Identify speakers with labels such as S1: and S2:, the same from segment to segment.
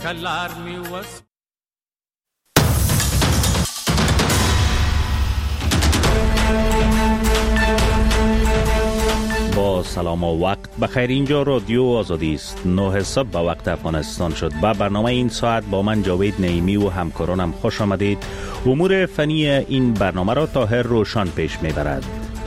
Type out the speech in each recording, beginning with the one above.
S1: Kallarmi was
S2: با سلام و وقت بخیر. اینجا رادیو آزادی است. 9 صبح به وقت افغانستان شد. با برنامه این ساعت با من جاوید نعیمی و همکارانم خوش آمدید. امور فنی این برنامه را طاهر روشن پیش میبرد.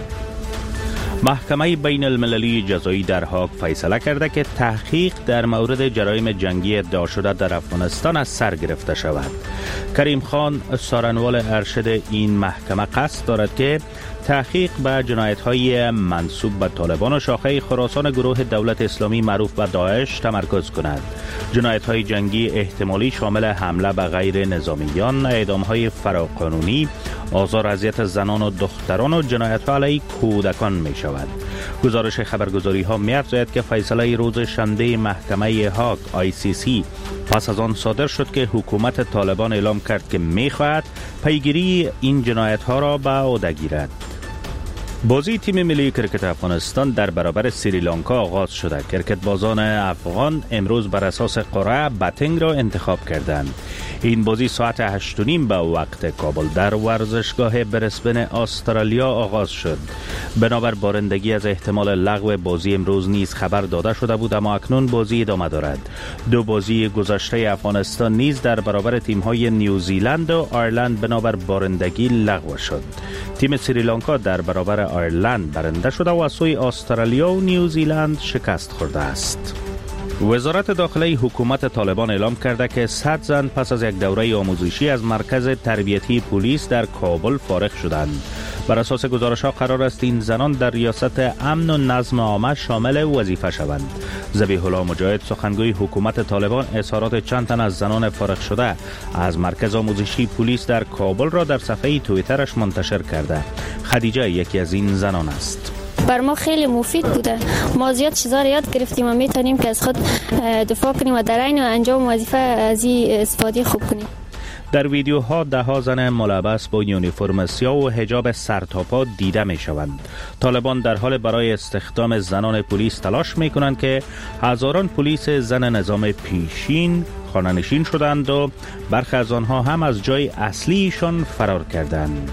S2: محکمه بین المللی جزایی در هاگ فیصله کرده که تحقیق در مورد جرایم جنگی ادعا شده در افغانستان از سر گرفته شود. کریم خان سارنوال ارشد این محکمه قصد دارد که تحقیق به جنایت‌های منسوب به طالبان و شاخه خراسان گروه دولت اسلامی معروف به داعش تمرکز کند. جنایت‌های جنگی احتمالی شامل حمله به غیر نظامیان، اعدام‌های فراقانونی، آزار اذیت زنان و دختران و جنایت‌ها علیه کودکان می‌شود. گزارش خبرگزاری‌ها می‌افزاید که فیصله روز شنبه محکمه هاگ ICC پس از آن صادر شد که حکومت طالبان اعلام کرد که می‌خواهد پیگیری این جنایت‌ها را به عهده گیرد. بازی تیم ملی کرکت افغانستان در برابر سریلانکا آغاز شده. کرکتبازان افغان امروز بر اساس قرعه بتنگ را انتخاب کردند. این بازی ساعت 8:30 به وقت کابل در ورزشگاه برسبن استرالیا آغاز شد. بنابر بارندگی از احتمال لغو بازی امروز نیز خبر داده شده بود، اما اکنون بازی ادامه دارد. دو بازی گذشته افغانستان نیز در برابر تیم‌های نیوزیلند و آیرلند بنابر بارندگی لغو شد. تیم سریلانکا در برابر آیرلند برنده شده و از سوی استرالیا و نیوزیلند شکست خورده است. وزارت داخلی حکومت طالبان اعلام کرده که 100 زن پس از یک دوره آموزشی از مرکز تربیتی پلیس در کابل فارغ شدند. بر اساس گزارش‌ها قرار است این زنان در ریاست امن و نظم عامه شامل وظیفه شوند. ذبیح الله مجاهد سخنگوی حکومت طالبان اظهارات چند تن از زنان فارغ شده از مرکز آموزشی پلیس در کابل را در صفحه توییترش منتشر کرده. خدیجه یکی از این زنان است.
S3: بر ما خیلی مفید بوده. ما زیاد چیزا را یاد گرفتیم و میتونیم که از خود دفاع کنیم و در عین انجام وظیفه از این استفاده خوب کنیم.
S2: در ویدیوها 10 زن ملبس با یونیفرم سیاه و حجاب سرتاپا دیده می شوند. طالبان در حال برای استخدام زنان پلیس تلاش می کنند که هزاران پلیس زن نظام پیشین خانه‌نشین شدند و برخی از آنها هم از جای اصلیشان فرار کردند.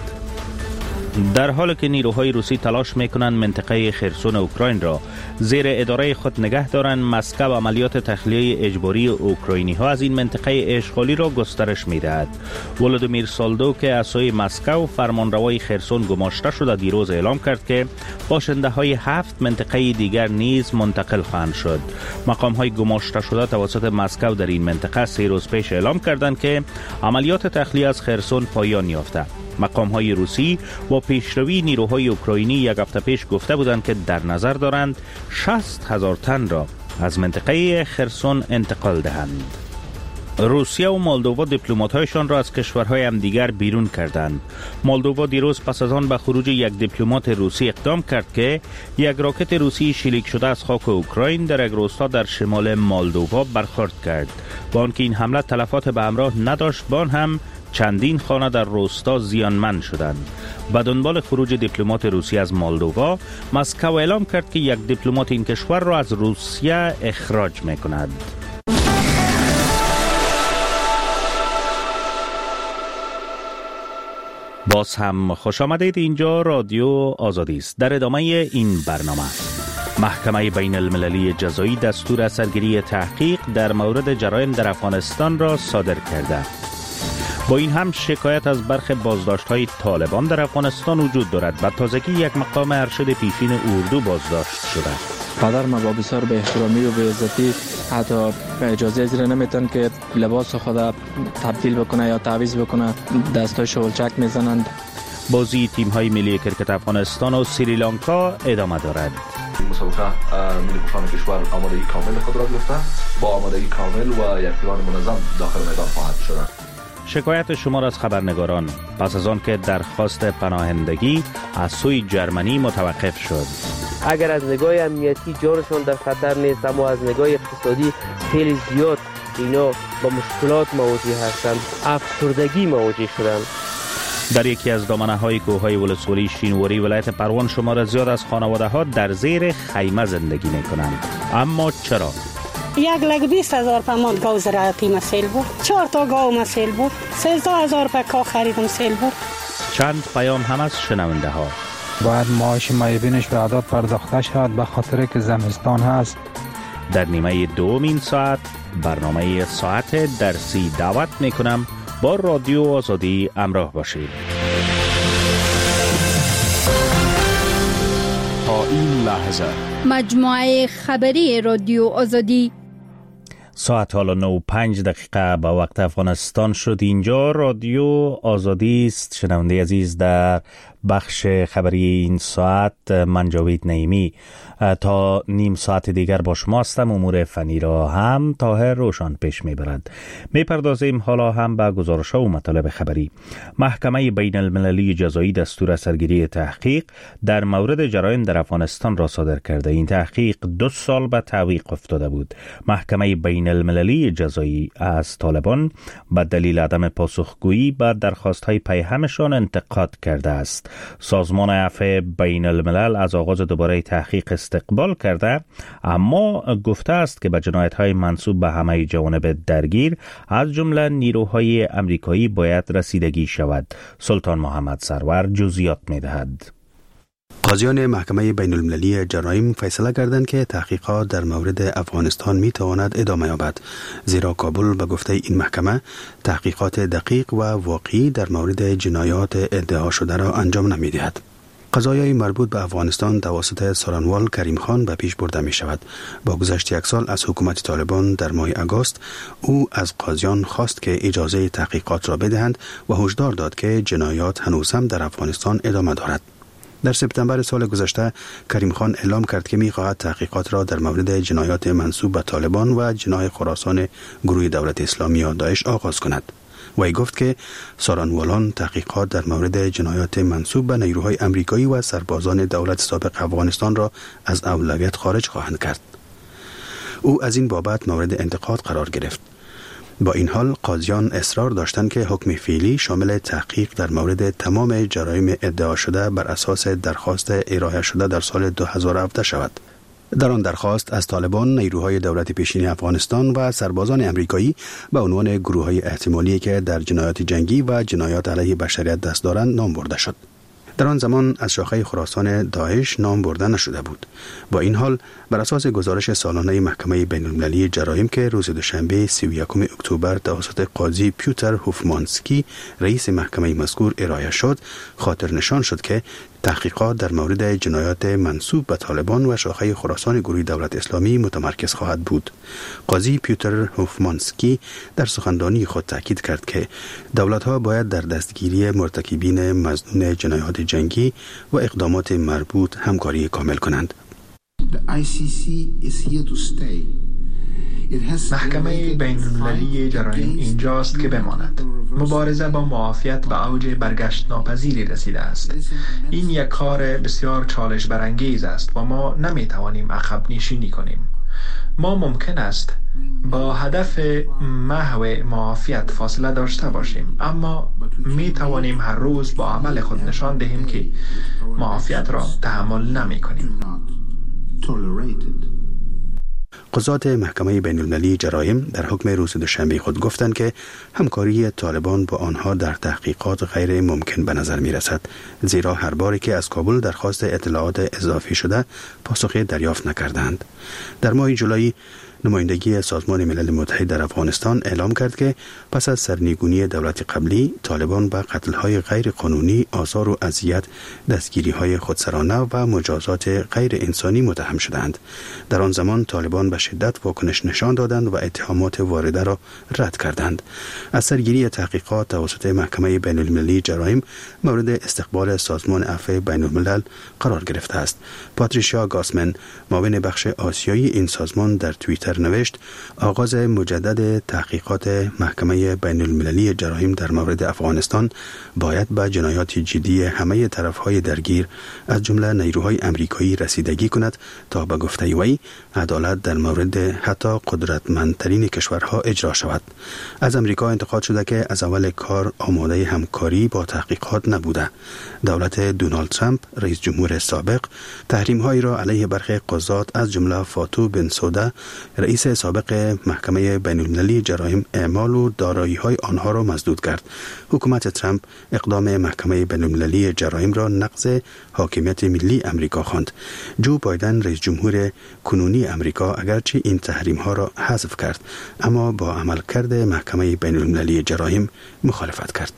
S2: در حالی که نیروهای روسی تلاش میکنند منطقه خرسون اوکراین را زیر اداره خود نگه دارند، مسکو عملیات تخلیه اجباری اوکراینی ها از این منطقه اشغالی را گسترش میدهد. ولودیمیر سالدو که از سوی مسکو فرمانروای خرسون گماشته شده دیروز اعلام کرد که باشنده های 7 منطقه دیگر نیز منتقل خواهند شد. مقام های گماشته شده توسط مسکو در این منطقه 3 روز پیش اعلام کردند که عملیات تخلیه از خرسون پایان یافته. مقام‌های روسی با پیشروی نیروهای اوکراینی یک هفته پیش گفته بودند که در نظر دارند 60,000 تن را از منطقه خرسون انتقال دهند. روسیه و مولدووا دیپلمات‌هایشان را از کشورهای همدیگر بیرون کردند. مولدووا دیروز پس از آن به خروج یک دیپلمات روسی اقدام کرد که یک راکت روسی شلیک شده از خاک اوکراین در یک روستا در شمال مولدووا برخورد کرد. با آنکه این حمله تلفات به همراه نداشت، با آن هم چندین خانه در روستا زیانمند شدند. به دنبال خروج دیپلمات روسی از مولدووا، مسکو اعلام کرد که یک دیپلمات این کشور را از روسیه اخراج می‌کند. باز هم خوش آمدید. اینجا رادیو آزادی است. در ادامه این برنامه محکمه بین المللی جزایی دستور سرگیری تحقیق در مورد جرایم در افغانستان را صادر کرده. با این هم شکایت از برخی بازداشت‌های طالبان در افغانستان وجود دارد. به تازگی یک مقام ارشد پیشین اردو بازداشت شده.
S4: پدر ما با بسیار به احترامی و به عزتی حتی اجازه زیر نمیتن که لباس خود تبدیل بکنه یا تعویض بکنه، دستای شولچک میزنند.
S2: بازی تیم‌های ملی کرکت افغانستان و سریلانکا ادامه دارد.
S5: مسابقه ملی کشان کشور آمادگی کامل خود را گرفته، با آمادگی کامل و یک پلان منظم داخل میدان خواهد شد.
S2: شکایت شمار از خبرنگاران پس از آن که درخواست پناهندگی از سوی جرمنی متوقف شد.
S6: اگر از نگاه امنیتی جانشان در خطر نیست، اما از نگاه اقتصادی خیلی زیاد اینا با مشکلات مواجه هستند، افسردگی مواجه شدند.
S2: در یکی از دامنه‌های کوههای ولسوالی شینواری ولایت پروان شمار زیاد از خانواده‌ها در زیر خیمه زندگی می‌کنند. اما چرا؟
S1: 1 لک 20,000 پمان گاو زراعتی مسیل بود. 4 تا گاو مسیل بود. 13,000 پکا خریدم سیل بود.
S2: چند پیام هم از شنونده ها.
S7: باید معاش مایبینش به عدد پرداخته شد به خاطر که زمستان هست.
S2: در نیمه دوم این ساعت برنامه ساعت درسی دعوت میکنم با رادیو آزادی همراه باشید.
S8: تا این لحظه
S9: مجموعه خبری رادیو آزادی.
S2: ساعت حالا 9:05 به وقت افغانستان شد. اینجا رادیو آزادی است. شنونده عزیز، در بخش خبری این ساعت من جاوید نعیمی تا نیم ساعت دیگر با شما هستم. امور فنی را هم طاهر روشن پیش میبرد. میپردازیم حالا هم به گزارش‌ها و مطالب خبری. محکمه بین المللی جزایی دستور سرگیری تحقیق در مورد جرایم در افغانستان را صادر کرده. این تحقیق 2 سال به تعویق افتاده بود. محکمه بین المللی جزایی از طالبان به دلیل عدم پاسخگویی به درخواست‌های پیهمشان انتقاد کرده است. سازمان عفو بین الملل از آغاز دوباره تحقیق استقبال کرده، اما گفته است که به جنایت‌های منسوب به همه جوانب درگیر از جمله نیروهای امریکایی باید رسیدگی شود. سلطان محمد سرور جزئیات می‌دهد.
S10: قاضیان محکمه بین المللی جرایم فیصله کردند که تحقیقات در مورد افغانستان می تواند ادامه یابد، زیرا کابل به گفته این محکمه تحقیقات دقیق و واقعی در مورد جنایات ادعا شده را انجام نمی دهد. قضایای مربوط به افغانستان توسط سارنوال کریم خان به پیش برده می شود. با گذشت 1 سال از حکومت طالبان در ماه آگوست، او از قاضیان خواست که اجازه تحقیقات را بدهند و هشدار داد که جنایات هنوز هم در افغانستان ادامه دارد. در سپتامبر سال گذشته کریم خان اعلام کرد که می‌خواهد تحقیقات را در مورد جنایات منسوب به طالبان و جناح خراسان گروه دولت اسلامی یا داعش آغاز کند. وی گفت که سارنوالان تحقیقات در مورد جنایات منسوب به نیروهای امریکایی و سربازان دولت سابق افغانستان را از اولویت خارج خواهند کرد. او از این بابت مورد انتقاد قرار گرفت. با این حال قاضیان اصرار داشتند که حکم فعلی شامل تحقیق در مورد تمام جرایم ادعا شده بر اساس درخواست ارائه شده در سال 2017 شود. در آن درخواست از طالبان، نیروهای دولت پیشین افغانستان و سربازان امریکایی به عنوان گروه‌های احتمالی که در جنایات جنگی و جنایات علیه بشریت دست دارند نام برده شد. در آن زمان از شاخه خراسان داعش نام برده نشده بود. با این حال بر اساس گزارش سالانه محکمه بین المللی جرایم که روز دوشنبه 31 اکتبر توسط قاضی پیوتر هوفمانسکی رئیس محکمه مذکور ارائه شد، خاطر نشان شد که تحقیقات در مورد جنایات منسوب به طالبان و شاخه خراسان گروه دولت اسلامی متمرکز خواهد بود. قاضی پیوتر هوفمانسکی در سخنرانی خود تاکید کرد که دولت‌ها باید در دستگیری مرتکبین مظنون جنایات جنگی و اقدامات مربوط همکاری کامل کنند.
S11: محکمه بین المللی جرایم اینجاست که بماند. مبارزه با معافیت به اوج برگشت ناپذیری رسیده است. این یک کار بسیار چالش برانگیز است و ما نمیتوانیم عقب نشینی کنیم. ما ممکن است با هدف محو معافیت فاصله داشته باشیم، اما می توانیم هر روز با عمل خود نشان دهیم که معافیت را تحمل نمی کنیم.
S10: قضات محکمه بین المللی جرایم در حکم روز دوشنبه خود گفتند که همکاری طالبان با آنها در تحقیقات غیر ممکن به نظر می رسد، زیرا هر باری که از کابل درخواست اطلاعات اضافی شده پاسخی دریافت نکردند. در ماه جولای نمایندگی سازمان ملل متحد در افغانستان اعلام کرد که پس از سرنگونی دولت قبلی، طالبان به قتل‌های غیر قانونی، آزار و اذیت، دستگیری‌های خودسرانه و مجازات غیر انسانی متهم شدند. در آن زمان طالبان به شدت واکنش نشان دادند و اتهامات وارده را رد کردند. از سرگیری تحقیقات توسط محکمه بین المللی جرایم مورد استقبال سازمان عفو بین الملل قرار گرفته است. پاتریشیا گاسمن، معاون بخش آسیایی این سازمان، در توییتر نوشت: آغاز مجدد تحقیقات محکمه بین المللی جرایم در مورد افغانستان باید به جنایات جدی همه طرفهای درگیر از جمله نیروهای امریکایی رسیدگی کند تا به گفته وی عدالت در مورد حتی قدرتمندترین کشورها اجرا شود. از امریکا انتقاد شده که از اول کار آماده همکاری با تحقیقات نبوده. دولت دونالد ترامپ، رئیس جمهور سابق، تحریم‌هایی را علیه برخی قضات از جمله فاتو بنسوده، رئیس سابق محکمه بین المللی جرایم اعمال و دارایی‌های آنها را مسدود کرد. حکومت ترامپ اقدام محکمه بین المللی جرایم را نقض حاکمیت ملی امریکا خواند. جو بایدن رئیس جمهور کنونی امریکا اگرچه این تحریم‌ها را حذف کرد، اما با عملکرد محکمه بین المللی جرایم مخالفت کرد.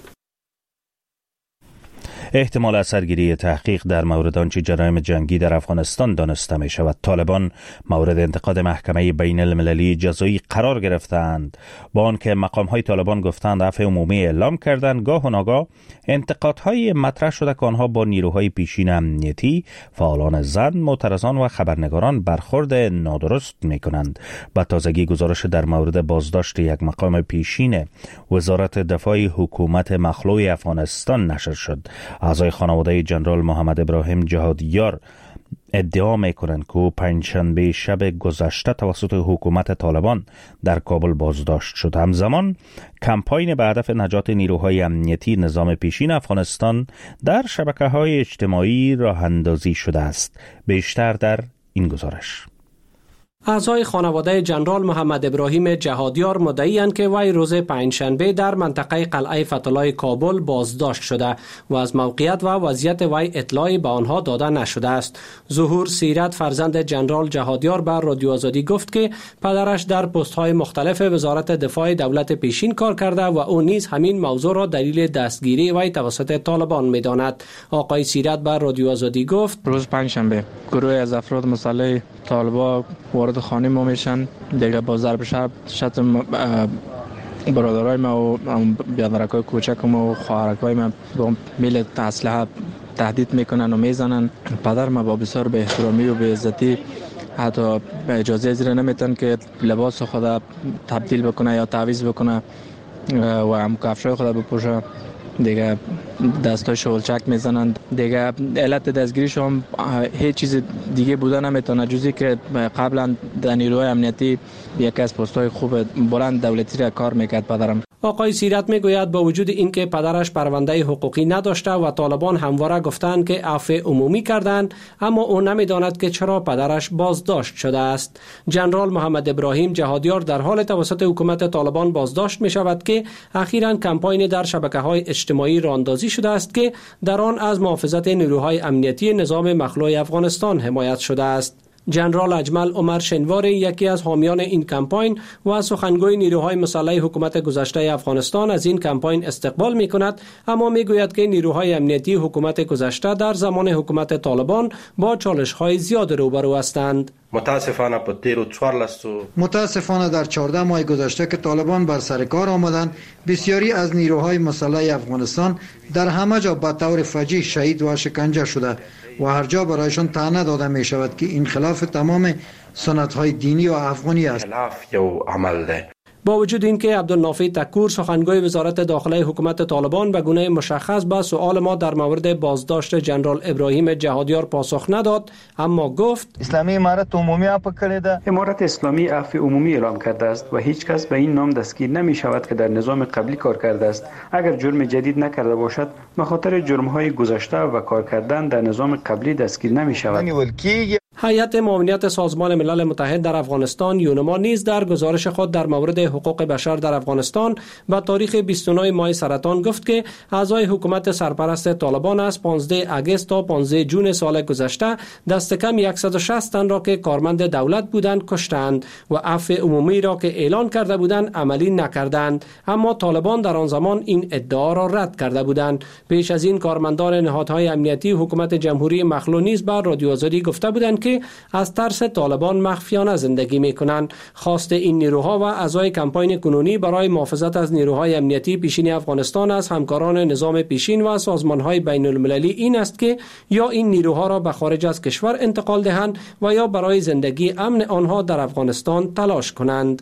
S2: احتمال اثرگیری تحقیق در مورد آنچه جرایم جنگی در افغانستان دانسته می شود. طالبان مورد انتقاد محکمه بین المللی جزایی قرار گرفتند، با آنکه مقام‌های طالبان گفتند عفو عمومی اعلام کردند. گاه و ناگاه انتقادهای مطرح شده که آنها با نیروهای پیشین امنیتی، فعالان زن، معترضان و خبرنگاران برخورد نادرست می کنند. به تازگی گزارش در مورد بازداشت یک مقام پیشین وزارت دفاع حکومت مخلوع افغانستان نشر شد. اعضای خانواده جنرال محمد ابراهیم جهادیار ادعا می‌کنند که پنجشنبه شب گذشته توسط حکومت طالبان در کابل بازداشت شد. همزمان کمپاین به هدف نجات نیروهای امنیتی نظام پیشین افغانستان در شبکه‌های اجتماعی راه اندازی شده است. بیشتر در این گزارش.
S8: اعضای خانواده جنرال محمد ابراهیم جهادیار مدعی‌اند که وی روز پنجشنبه در منطقه قلعه فتح‌الله کابل بازداشت شده و از موقعیت و وضعیت وی اطلاعی به آنها داده نشده است. ظهور سیرت فرزند جنرال جهادیار بر رادیو آزادی گفت که پدرش در پست‌های مختلف وزارت دفاع دولت پیشین کار کرده و او نیز همین موضوع را دلیل دستگیری وی توسط طالبان می‌داند. آقای سیرت بر رادیو آزادی گفت
S4: روز پنجشنبه گروه از افراد مسلح طالبان وارد خانه ما میشن، دیگه با ضرب شتم برادرای ما و بیادرکای کوچک ما و خواهرکای ما با میل اسلحه تهدید میکنن و میزنن. پدر ما با بسیار به احترامی و به عزتی حتی اجازه زیر نمیتن که لباس خود تبدیل بکنه یا تعویض بکنه و هم کفشای خود بپوشه. دیگه دستای شولچک میزنند. دیگه علت دستگیریش هم هیچ چیز دیگه بوده نمیتونه جزی که قبلا در نیروهای امنیتی یکی از پست‌های خوب بلند دولتی را کار میکرد پدرم.
S8: آقای سیرت میگوید با وجود اینکه پدرش پرونده حقوقی نداشته و طالبان همواره گفتند که عفو عمومی کردند، اما او نمیداند که چرا پدرش بازداشت شده است. جنرال محمد ابراهیم جهادیار در حال توسط حکومت طالبان بازداشت می شود که اخیراً کمپاین در شبکه‌های اجتماعی راه اندازی شده است که در آن از محافظت نیروهای امنیتی نظام مخلوع افغانستان حمایت شده است. جنرال اجمل عمر شنوار یکی از حامیان این کمپاین و سخنگوی نیروهای مسلح حکومت گذشته افغانستان از این کمپاین استقبال می کند، اما می گوید که نیروهای امنیتی حکومت گذشته در زمان حکومت طالبان با چالش‌های زیاد روبرو هستند.
S12: متاسفانه در 14 ماه گذشته که طالبان بر سر کار آمدند، بسیاری از نیروهای مسلح افغانستان در همه جا به طور فجیع شهید و شکنجه شده و هر جا برایشان طعنه داده می شود که این خلاف تمام سنت‌های دینی و افغانی است.
S8: با وجود اینکه عبدالنافع تکور سخنگوی وزارت داخله حکومت طالبان به گونه مشخص به سؤال ما در مورد بازداشت جنرال ابراهیم جهادیار پاسخ نداد، اما گفت
S13: اسلامی امارت عمومی عفو کرده. امارت اسلامی عفو عمومی اعلام کرده است و هیچ کس به این نام دستگیر نمی شود که در نظام قبلی کار کرده است. اگر جرم جدید نکرده باشد به خاطر جرم‌های گذشته و کار کردن در نظام قبلی دستگیر نمی شود.
S8: هیئت معاونت سازمان ملل متحد در افغانستان یونما نیز در گزارش خود در مورد حقوق بشر در افغانستان با تاریخ 29 ماه سرطان گفت که اعضای حکومت سرپرست طالبان از 15 اگست تا 15 جون سال گذشته دست کم 160 تن را که کارمند دولت بودند کشتند و عفو عمومی را که اعلان کرده بودند عملی نکردند، اما طالبان در آن زمان این ادعا را رد کرده بودند. پیش از این کارمندان نهادهای امنیتی حکومت جمهوری مخلوع نیز بر رادیو آزادی گفته بودند که از ترس طالبان مخفیانه زندگی می‌کنند. خواست این نیروها و اعضای کمپاین کنونی برای محافظت از نیروهای امنیتی پیشین افغانستان از همکاران نظام پیشین و سازمان‌های بین‌المللی این است که یا این نیروها را به خارج از کشور انتقال دهند و یا برای زندگی امن آنها در افغانستان تلاش کنند.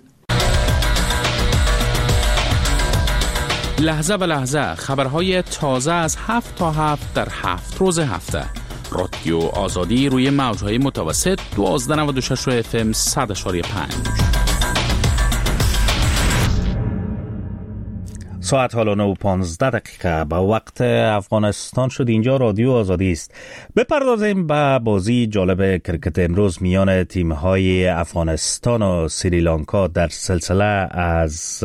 S14: لحظه به لحظه خبرهای تازه از 7 تا 7 در 7 روز هفته. رادیو آزادی روی موجهای متوسط 1296 FM 100.5.
S2: ساعت حالا 9:15 به وقت افغانستان شد. اینجا رادیو آزادی است. بپردازیم به بازی جالب کرکت امروز میان تیم‌های افغانستان و سریلانکا در سلسله از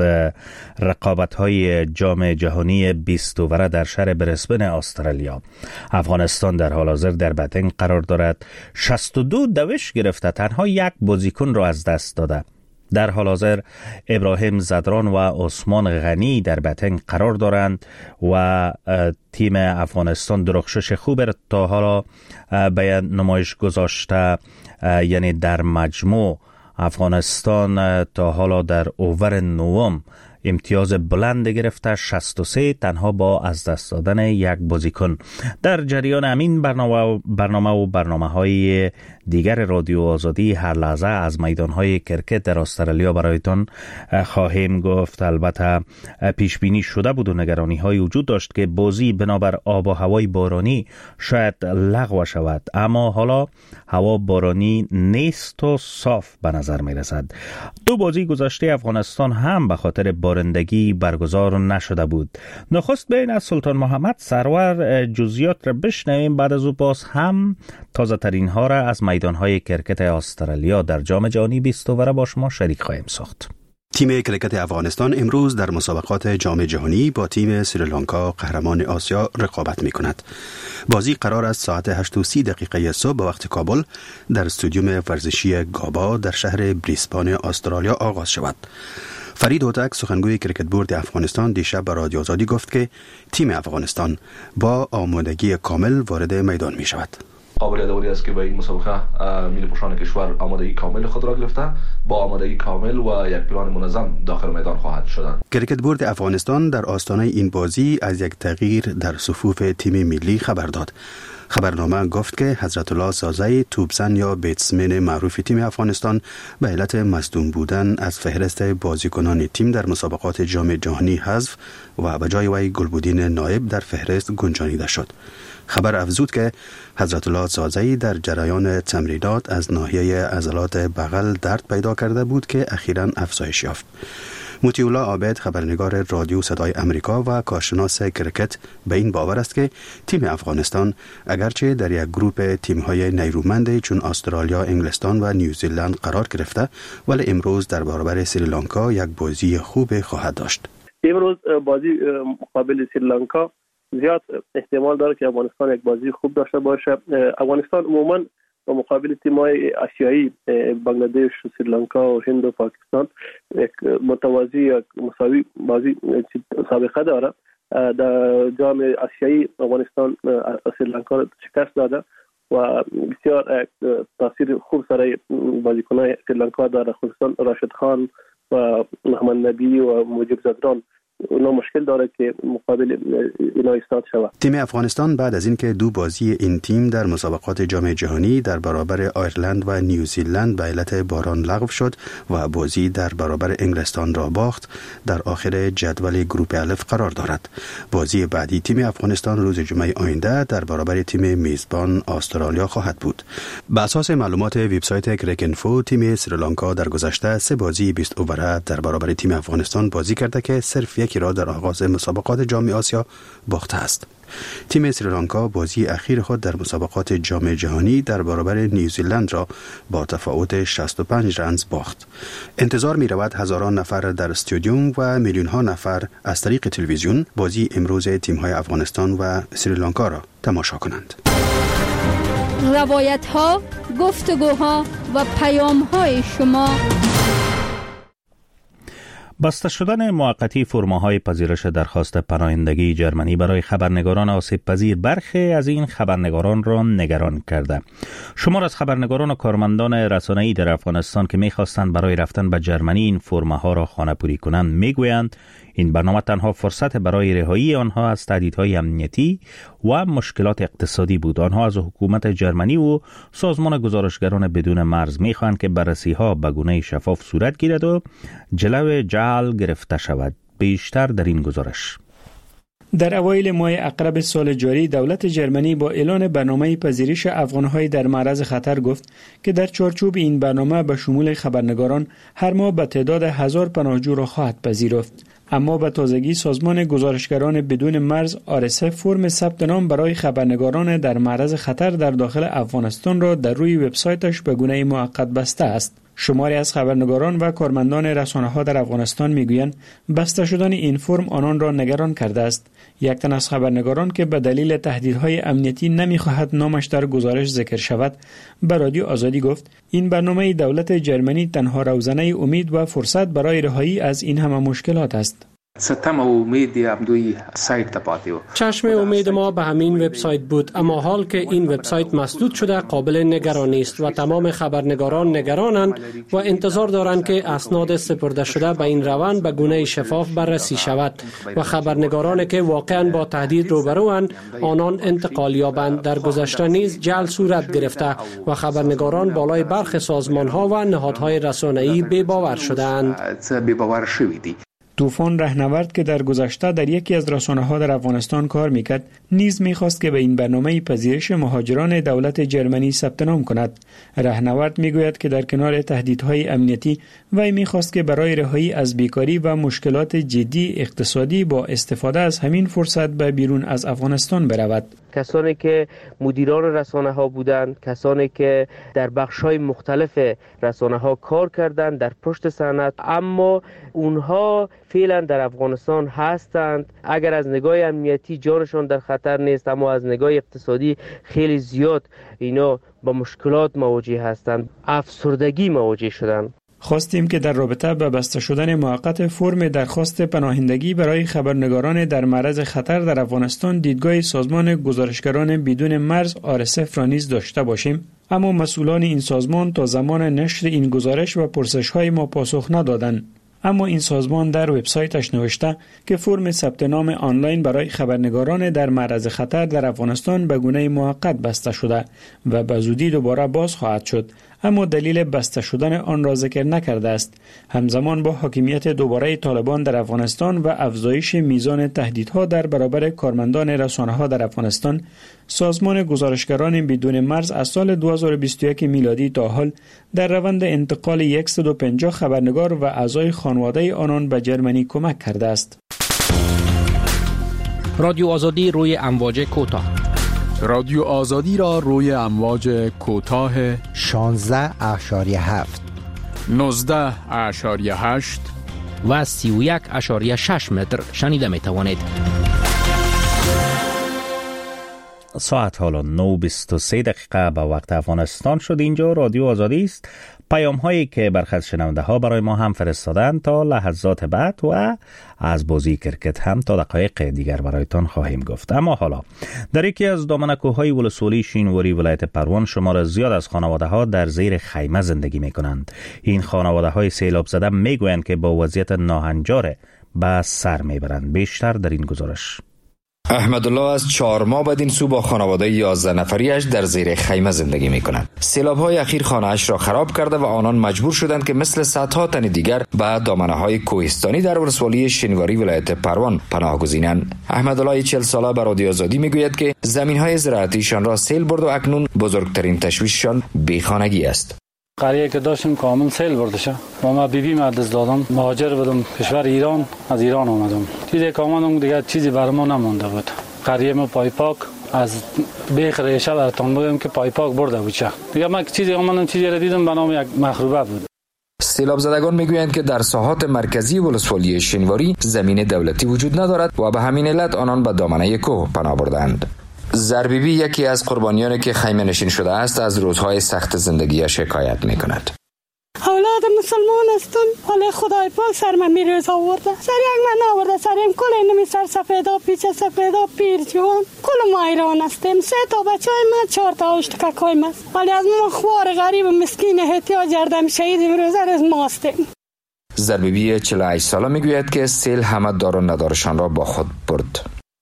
S2: رقابت‌های جام جهانی 20 اوره در شهر برسبن استرالیا. افغانستان در حال حاضر در بتنگ قرار دارد. 62 دوش گرفته، تنها یک بازیکن را از دست داده. در حال حاضر ابراهیم زدران و عثمان غنی در بتنگ قرار دارند و تیم افغانستان درخشش خوب تا حالا به نمایش گذاشته. یعنی در مجموع افغانستان تا حالا در اوور نوم امتیاز بلند گرفته، 63 تنها با از دست دادن یک بازیکن. در جریان همین برنامه های دیگر رادیو آزادی هر لحظه از میدان های کرکت در استرالیا برایتان خواهیم گفت. البته پیش بینی شده بود و نگرانی های وجود داشت که بازی بنابر آب و هوای بارانی شاید لغو شود، اما حالا هوا بارانی نیست و صاف به نظر می رسد. دو بازی گذشته افغانستان هم به خاطر بارندگی برگزار نشده بود. نخست بین از سلطان محمد سرور جزئیات را بشنویم، بعد از او باز هم تازه ترین ها را از میدان های کرکت استرالیا در جام جهانی 20 اوره با شما شریک خواهیم ساخت.
S10: تیم کرکت افغانستان امروز در مسابقات جام جهانی با تیم سریلانکا قهرمان آسیا رقابت می کند. بازی قرار است ساعت 8:30 صبح به وقت کابل در استادیوم ورزشی گابا در شهر بریسبان استرالیا آغاز شود. فرید هوتک سخنگوی کرکت بورد افغانستان دیشب به رادیو آزادی گفت که تیم افغانستان با آمادگی کامل وارد میدان می شود.
S5: قابل یادآوری است که به این مسابقه ملی پوشان کشور آمادگی کامل خود را گرفته، با آمادگی کامل و یک پلان منظم داخل میدان خواهد شدند.
S10: کرکت بورد افغانستان در آستانه این بازی از یک تغییر در صفوف تیم ملی خبر داد. خبرنامه گفت که حضرت الله سازی توپزن یا بیتسمن معروف تیم افغانستان به علت مصدوم بودن از فهرست بازیکنان تیم در مسابقات جام جهانی حذف و به جای وی گلبودین نایب در فهرست گنجانیده شد. خبر افزود که حضرت الله سازی در جریان تمرینات از ناحیه عضلات بغل درد پیدا کرده بود که اخیراً افزایش یافت. موتی الله عابد خبرنگار رادیو صدای امریکا و کارشناس کرکت به این باور است که تیم افغانستان اگرچه در یک گروپ تیم‌های نیرومند چون استرالیا، انگلستان و نیوزیلند قرار گرفته، ولی امروز در برابر سریلانکا یک بازی خوب خواهد داشت.
S15: امروز بازی مقابل سریلانکا زیاد احتمال داره که افغانستان یک بازی خوب داشته باشه. افغانستان عموما و مقابل تیم‌های آسیایی بنگلادش، سریلانکا و هند و پاکستان یک متوازی یا مساوی بازی سابقه داره. در جام آسیایی افغانستان سریلانکا را شکست داده و بسیار تاثیر خوب سر بازیکنان سریلانکا داره، خصوصا راشد خان و محمد نبی و مجیب زدران. اونا مشکل داره که مقابل اینا ایستاد شود.
S10: تیم افغانستان بعد از اینکه دو بازی این تیم در مسابقات جام جهانی در برابر آیرلند و نیوزیلند به علت باران لغو شد و بازی در برابر انگلستان را باخت، در آخر جدول گروپ الف قرار دارد. بازی بعدی تیم افغانستان روز جمعه آینده در برابر تیم میزبان استرالیا خواهد بود. به اساس معلومات وبسایت کرکنفو، تیم سریلانکا در گذشته 3 بازی 20 اوره در برابر تیم افغانستان بازی کرده که صرف یکی را در آغاز مسابقات جام آسیا باخته است. تیم سریلانکا بازی اخیر خود در مسابقات جام جهانی در برابر نیوزیلند را با تفاوت 65 رنز باخت. انتظار می رود هزاران نفر در استادیوم و میلیون ها نفر از طریق تلویزیون بازی امروز تیم های افغانستان و سریلانکا را تماشا کنند.
S9: روایت ها، گفتگوها و پیام های شما.
S2: بسته شدن موقتی فرماهای پذیرش درخواست پناهندگی جرمنی برای خبرنگاران آسیب پذیر برخی از این خبرنگاران را نگران کرده. شمار از خبرنگاران و کارمندان رسانه‌ای در افغانستان که می‌خواستند برای رفتن به جرمنی این فرماها را خانه‌پوری کنند میگویند این برنامه تنها فرصت برای رهایی آنها از تهدیدهای امنیتی و مشکلات اقتصادی بود. آنها از حکومت جرمنی و سازمان گزارشگران بدون مرز می‌خواهند که بررسی‌ها به گونه شفاف صورت گیرد و جلو جعل گرفته شود. بیشتر در این گزارش.
S13: در اوایل ماه اقرب سال جاری دولت جرمنی با اعلان برنامه پذیرش افغان‌های در معرض خطر گفت که در چارچوب این برنامه به شمول خبرنگاران هر ماه به تعداد 1000 پناهجو را خواهد پذیرفت. اما به تازگی سازمان گزارشگران بدون مرز RSF فرم ثبت نام برای خبرنگاران در معرض خطر در داخل افغانستان را در روی وبسایتش به گونه موقت بسته است. شماری از خبرنگاران و کارمندان رسانه‌ها در افغانستان میگویند بسته شدن این فرم آنان را نگران کرده است. یک تن از خبرنگاران که به دلیل تهدیدهای امنیتی نمی‌خواهد نامش در گزارش ذکر شود، به رادیو آزادی گفت این برنامه دولت جرمنی تنها روزنه امید و فرصت برای رهایی از این همه مشکلات است.
S8: چشم امید ما به همین وبسایت بود، اما حال که این وبسایت مسدود شده قابل نگرانی است و تمام خبرنگاران نگرانند و انتظار دارند که اسناد سپرده شده به این روند به گونه شفاف بررسی شود و خبرنگارانی که واقعا با تهدید روبروند آنان انتقال یابند. در گذشته نیز جعل صورت گرفته و خبرنگاران بالای برخی سازمان‌ها و نهادهای رسانه‌ای بی‌باور شدند.
S13: طوفان رهنورد که در گذشته در یکی از رسانه‌ها در افغانستان کار میکرد نیز میخواست که به این برنامه پذیرش مهاجران دولت جرمنی ثبت نام کند. رهنورد میگوید که در کنار تهدیدهای امنیتی وی میخواست که برای رهایی از بیکاری و مشکلات جدی اقتصادی با استفاده از همین فرصت به بیرون از افغانستان برود.
S6: کسانی که مدیران رسانه‌ها بودند، کسانی که در بخش‌های مختلف رسانه‌ها کار کردند در پشت صحنه، اما اونها فعلا در افغانستان هستند. اگر از نگاه امنیتی جانشان در خطر نیست، اما از نگاه اقتصادی خیلی زیاد اینا با مشکلات مواجه هستند، افسردگی مواجه شدند.
S13: خواستیم که در رابطه با بسته شدن موقت فرم درخواست پناهندگی برای خبرنگاران در معرض خطر در افغانستان دیدگاه سازمان گزارشگران بدون مرز RSF را نیز داشته باشیم، اما مسئولان این سازمان تا زمان نشر این گزارش و پرسش‌های ما پاسخ ندادند. اما این سازمان در وبسایتش نوشته که فرم ثبت نام آنلاین برای خبرنگاران در معرض خطر در افغانستان به گونه موقت بسته شده و به زودی دوباره باز خواهد شد، اما دلیل بسته شدن آن را ذکر نکرده است. همزمان با حاکمیت دوباره طالبان در افغانستان و افزایش میزان تهدیدها در برابر کارمندان رسانه‌ها در افغانستان، سازمان گزارشگران بدون مرز از سال 2021 میلادی تا حال در روند انتقال 150 خبرنگار و اعضای خانواده آنان به جرمنی کمک کرده است.
S16: رادیو آزادی روی امواج کوتاه.
S17: رادیو آزادی را روی امواج کوتاه
S18: 16.7
S17: 19.8
S16: و 31.6 متر شنیده می توانید.
S2: ساعت حالا 9:23 به وقت افغانستان شد. اینجا رادیو آزادی است. پیام هایی که برخی از شنونده ها برای ما هم فرستادن تا لحظات بعد و از بازی کرکت هم تا دقایق دیگر برایتان خواهیم گفت. اما حالا در یکی از دامنه‌کوه‌های ولسوالی شینواری ولایت پروان شمار زیاد از خانواده ها در زیر خیمه زندگی می کنند. این خانواده های سیلاب زده می گویند که با وضعیت ناهنجار به سر می برند. بیشتر در این گزارش.
S19: احمدالله از 4 ماه بعد این سو با خانواده 11 نفریش در زیر خیمه زندگی می کنند. سیلاب‌های اخیر خانه‌اش را خراب کرده و آنان مجبور شدند که مثل صدها تن دیگر به دامنه‌های کوهستانی در ولسوالی شینواری ولایت پروان پناه گزینند. احمدالله 40 ساله به رادیو آزادی میگوید که زمین‌های زراعتیشان را سیل برد و اکنون بزرگترین تشویششان بیخانگی است.
S20: قریه که داشتیم کامل سیل برده شد و ما بیبی مدرس دادم، مهاجر بودم کشور ایران، از ایران آمدم. چیزی که آمدم دیگه چیزی برای ما نمونده بود. قریه ما پایپاک از بیخ ریشه براتون بگم که پایپاک برده بود چه دیگه. ما چیزی آمدم چیزی را دیدم به نام یک مخروبه بود.
S19: سیلاب زدگان میگویند که در ساحات مرکزی ولسوالی شینواری زمین دولتی وجود ندارد و به همین علت آنان به دامنه کوه پناه بردند. زربیبی یکی از قربانیانی که خیمه نشین شده است از روزهای سخت زندگی شکایت میکند.
S1: اولاد مسلمان هستم، ولی خدای پاک سر من میروز آورده، سر یک من آورده، سریم کل اینمی سر سفیدا پیچه سفیدا پیر جوان کل ما ایران هستیم. 3 تا بچه های من 4 تا اشتکاکای من، ولی از ما خوار غریب و مسکین احتیاج جردم شهید امروزه از ما هستیم.
S19: زربیبی 48 ساله میگوید که سیل همه دار و ندارشان را با خود برد.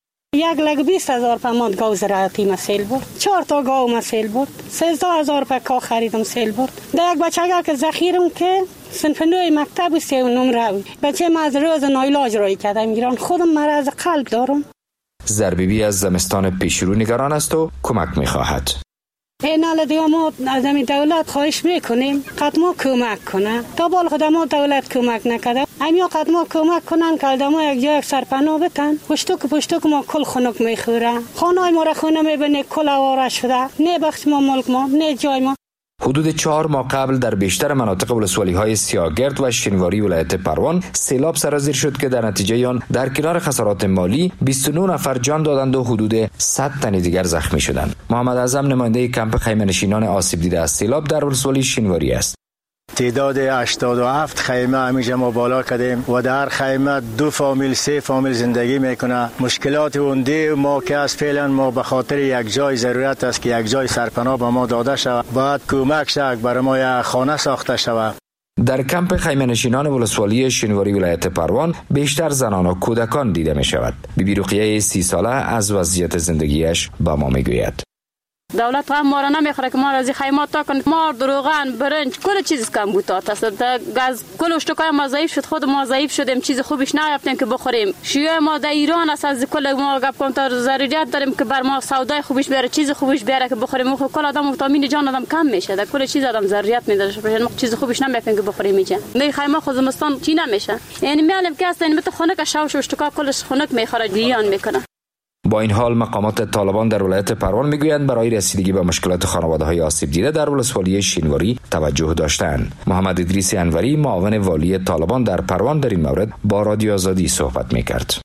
S1: 1,20,000 پماد گاو زراعتی مسیل برد، 4 تا گاو مسیل برد، 13,000 روپیه کا خریدم سیل برد. در یک بچه که ذخیرم که صنف 9 مکتب و 3 نمره بود، بچه ما از روز نایلاج رای کردم ایران، خودم مرض قلب دارم.
S19: زربیبی از زمستان پیشرو نگران است و کمک می‌خواهد.
S1: این حال دیگه ما از دولت خواهش میکنیم قدما کمک کنه. تا بال خود ما دولت کمک نکرده. همیا قدما کمک کنن که ما یک جای سرپناه بتن. پشتوک ما کل خنک میخوره. خانه ما را خونه میبینه کل آواره شده. نه بخش ما ملک ما نه جای ما.
S19: حدود 4 ماه قبل در بیشتر مناطق ولسوالی‌های سیاگرد و شینواری ولایت پروان سیلاب سرازیر شد که در نتیجه آن در کنار خسارات مالی 29 نفر جان دادند و حدود 100 تن دیگر زخمی شدند. محمد اعظم نماینده کمپ خیمه‌نشینان آسیب دیده از سیلاب در ولسوالی شینواری است.
S18: تعداد 87 خیمه همیشه ما بالا کردیم و در خیمه 2 فامیل 3 فامیل زندگی میکنه. مشکلات اونده ما که از فعلا ما به خاطر یک جای ضرورت است که یک جای سرپناه به ما داده شود، باید کمک شد برای ما یک خانه ساخته شود.
S19: در کمپ خیمه‌نشینان ولسوالی شینواری ولایت پروان بیشتر زنان و کودکان دیده می شود. بیبی رقیه 30 ساله از وضعیت زندگیش با ما میگوید.
S21: دولت هم ما را نمیخوره که ما را از خیمات تا کنه. ما روغن برنج کل چیز کم بوتات است. گاز کل اشتکای ما ضعیف شد، خود ما ضعیف شدیم، چیز خوبیش نیافتیم که بخوریم. شیوه ما در ایران است، از کل ما گپ کنم تا ضروریات داریم که بر ما سودای خوبیش بیاره، چیز خوبیش بیاره که بخوریم. خب کل آدم ویتامین جان آدم کم میشه، در کل چیز آدم ضروریات میداره، ما چیز خوبیش نمیافتیم که بخوریم میشه. نه خیمه خود زمستان چی نمیشه. یعنی میالم که اصلا مت خنک شاوش اشتکا کلش خنک میخوره دیان میکنه.
S19: با این حال مقامات طالبان در ولایت پروان میگویند برای رسیدگی به مشکلات خانواده‌های آسیب دیده در ولسوالی شینواری توجه داشتند. محمد ادریس انوری معاون والی طالبان در پروان در این مورد با رادیو آزادی صحبت میکرد.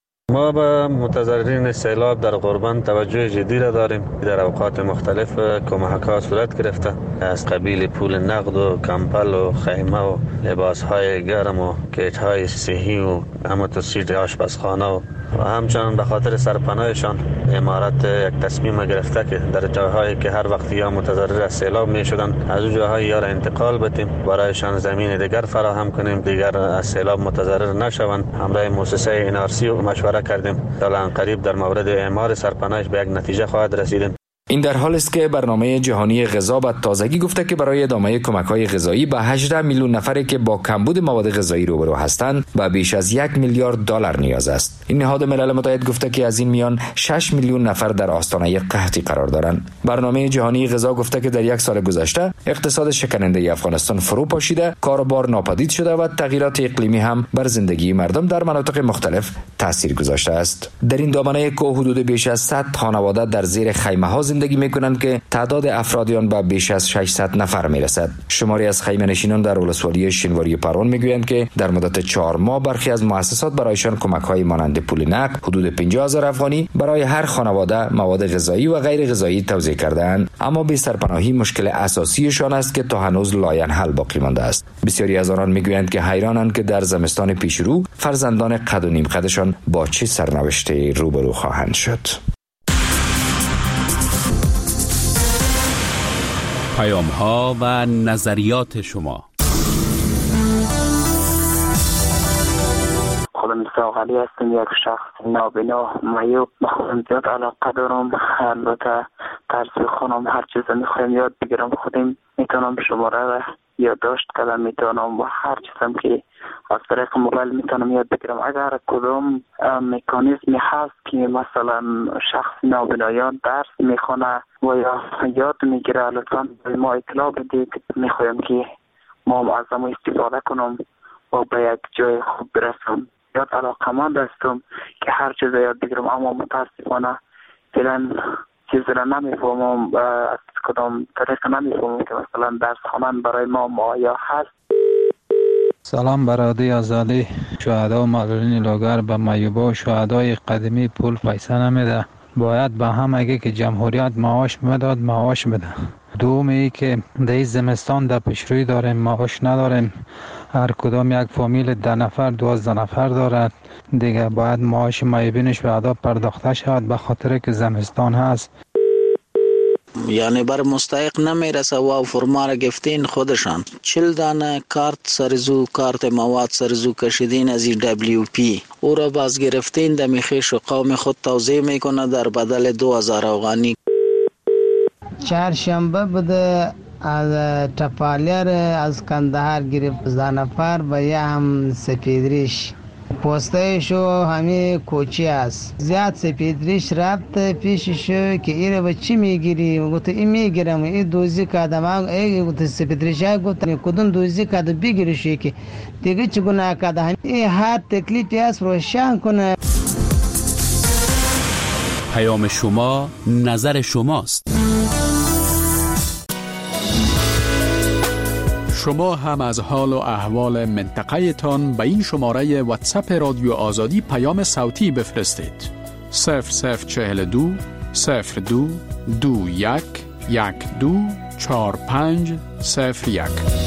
S22: ما به متضررین سیلاب در قربان توجه جدی را داریم. در اوقات مختلف کمک‌ها صورت گرفته، از قبیل پول نقد و کمپل و خیمه و لباس‌های گرم و کیت‌های صحی و تسهیل آشپزخانه و همچنان به خاطر سرپناهشان امارت یک تصمیم گرفته که در جاهایی که هر وقت یا متضرر از سیلاب می شدن از اون جاهای یا را انتقال بدیم، برایشان زمین دیگر فراهم کنیم، دیگر از سیلاب متضرر نشوند. همراه مؤسسه NRC مشوره کردیم تا الان قریب در مورد اعمار سرپناهش به یک نتیجه خواهد رسیدیم.
S19: این در حالی است که برنامه جهانی غذا به تازگی گفته که برای ادامه کمک‌های غذایی به 18 میلیون نفری که با کمبود مواد غذایی روبرو هستند به بیش از 1 میلیارد دلار نیاز است. این نهاد ملل متحد گفته که از این میان 6 میلیون نفر در آستانه قحطی قرار دارند. برنامه جهانی غذا گفته که در یک سال گذشته اقتصاد شکننده افغانستان فرو پاشیده، کاروبار ناپدید شده و تغییرات اقلیمی هم بر زندگی مردم در مناطق مختلف تاثیر گذاشته است. در این دامنه که حدود بیش از 100 خانواده در زیر خیمه‌ها زندگی میکنند که تعداد افراد آن به بیش از 600 نفر میرسد. شماری از خیمه‌نشینان در ولسوالی شینواری پروان میگویند که در مدت 4 ماه برخی از مؤسسات برایشان کمک‌های مانند پول نقد حدود 50,000 افغانی برای هر خانواده مواد غذایی و غیر غذایی توزیع کردند، اما بی سرپناهی مشکل اساسیشان است که تا هنوز لاینحل باقی مانده است. بسیاری از آنان میگویند که حیرانند که در زمستان پیشرو فرزندان قد و نیم قدشان با چه سرنوشتی روبرو خواهند شد.
S14: پیام‌ها و نظریات شما.
S23: خودم ساغلی هستم، یک شخص نابینا معیوب. به خودم زیاد علاقه دارم، البته طرز خونم هر چیز میخوایم یاد بگیرم خودم میتونم شماره یادداشت کردم، میتونم و هر چیزم که از طریق موبایل میتونم یاد بگیرم. اگر کدام مکانیزمی هست که مثلا شخص نابینایان درس میخونه و یا یاد میگیره، لطفا به ما اطلاع بدید. میخوایم که ما از ما استفاده کنم و به یک جای خوب برسم. یاد علاقمند هستم که هر چیز یاد بگیرم، اما متاسفانه فعلا چیز را نمیفهمم، از کدام طریق نمیفهمم که مثلا درس خوانن برای ما مایا هست.
S7: سلام برادری آزادی. شهدا و معلولین لاغر به معیوبا و شهدای قدیمی پول پیسه نمیده. باید به همگی که جمهوریت معاش میداد معاش بده. دومی که در زمستان در پیشروی داریم، معاش نداریم. هر کدام یک فامیل 10 نفر 12 نفر دارد دیگه، باید معاش معیوبینش به ادا پرداخته شود به خاطر که زمستان هست.
S24: یعنی بر مستحق نمیرسه و فرما را گفتین خودشان 40 دانه کارت سرزو، کارت مواد سرزو کشیدین از WP، او را باز گرفتین دمی خیش و قوم خود توزیع میکنه در بدل 2000 افغانی.
S25: چهارشنبه بوده از تپالیر از کندهار گرفت 10 نفر و یه هم سپیدریش پوستایشو همه کوچی است. زیاد سپیدریش رفت پیششو که ایره به چی میگیری؟ گفت این میگیرم، این دوزی کردم. ای گفت سپیدریش گفت کدوم دوزی کرد بگیریش که دیگه چی گناه کرده؟ این هر تکلیفی است روشن کنه.
S17: پیام شما نظر شماست. شما هم از حال و احوال منطقه تان به این شماره واتساپ رادیو آزادی پیام صوتی بفرستید. 0042 02 21 12 45 01.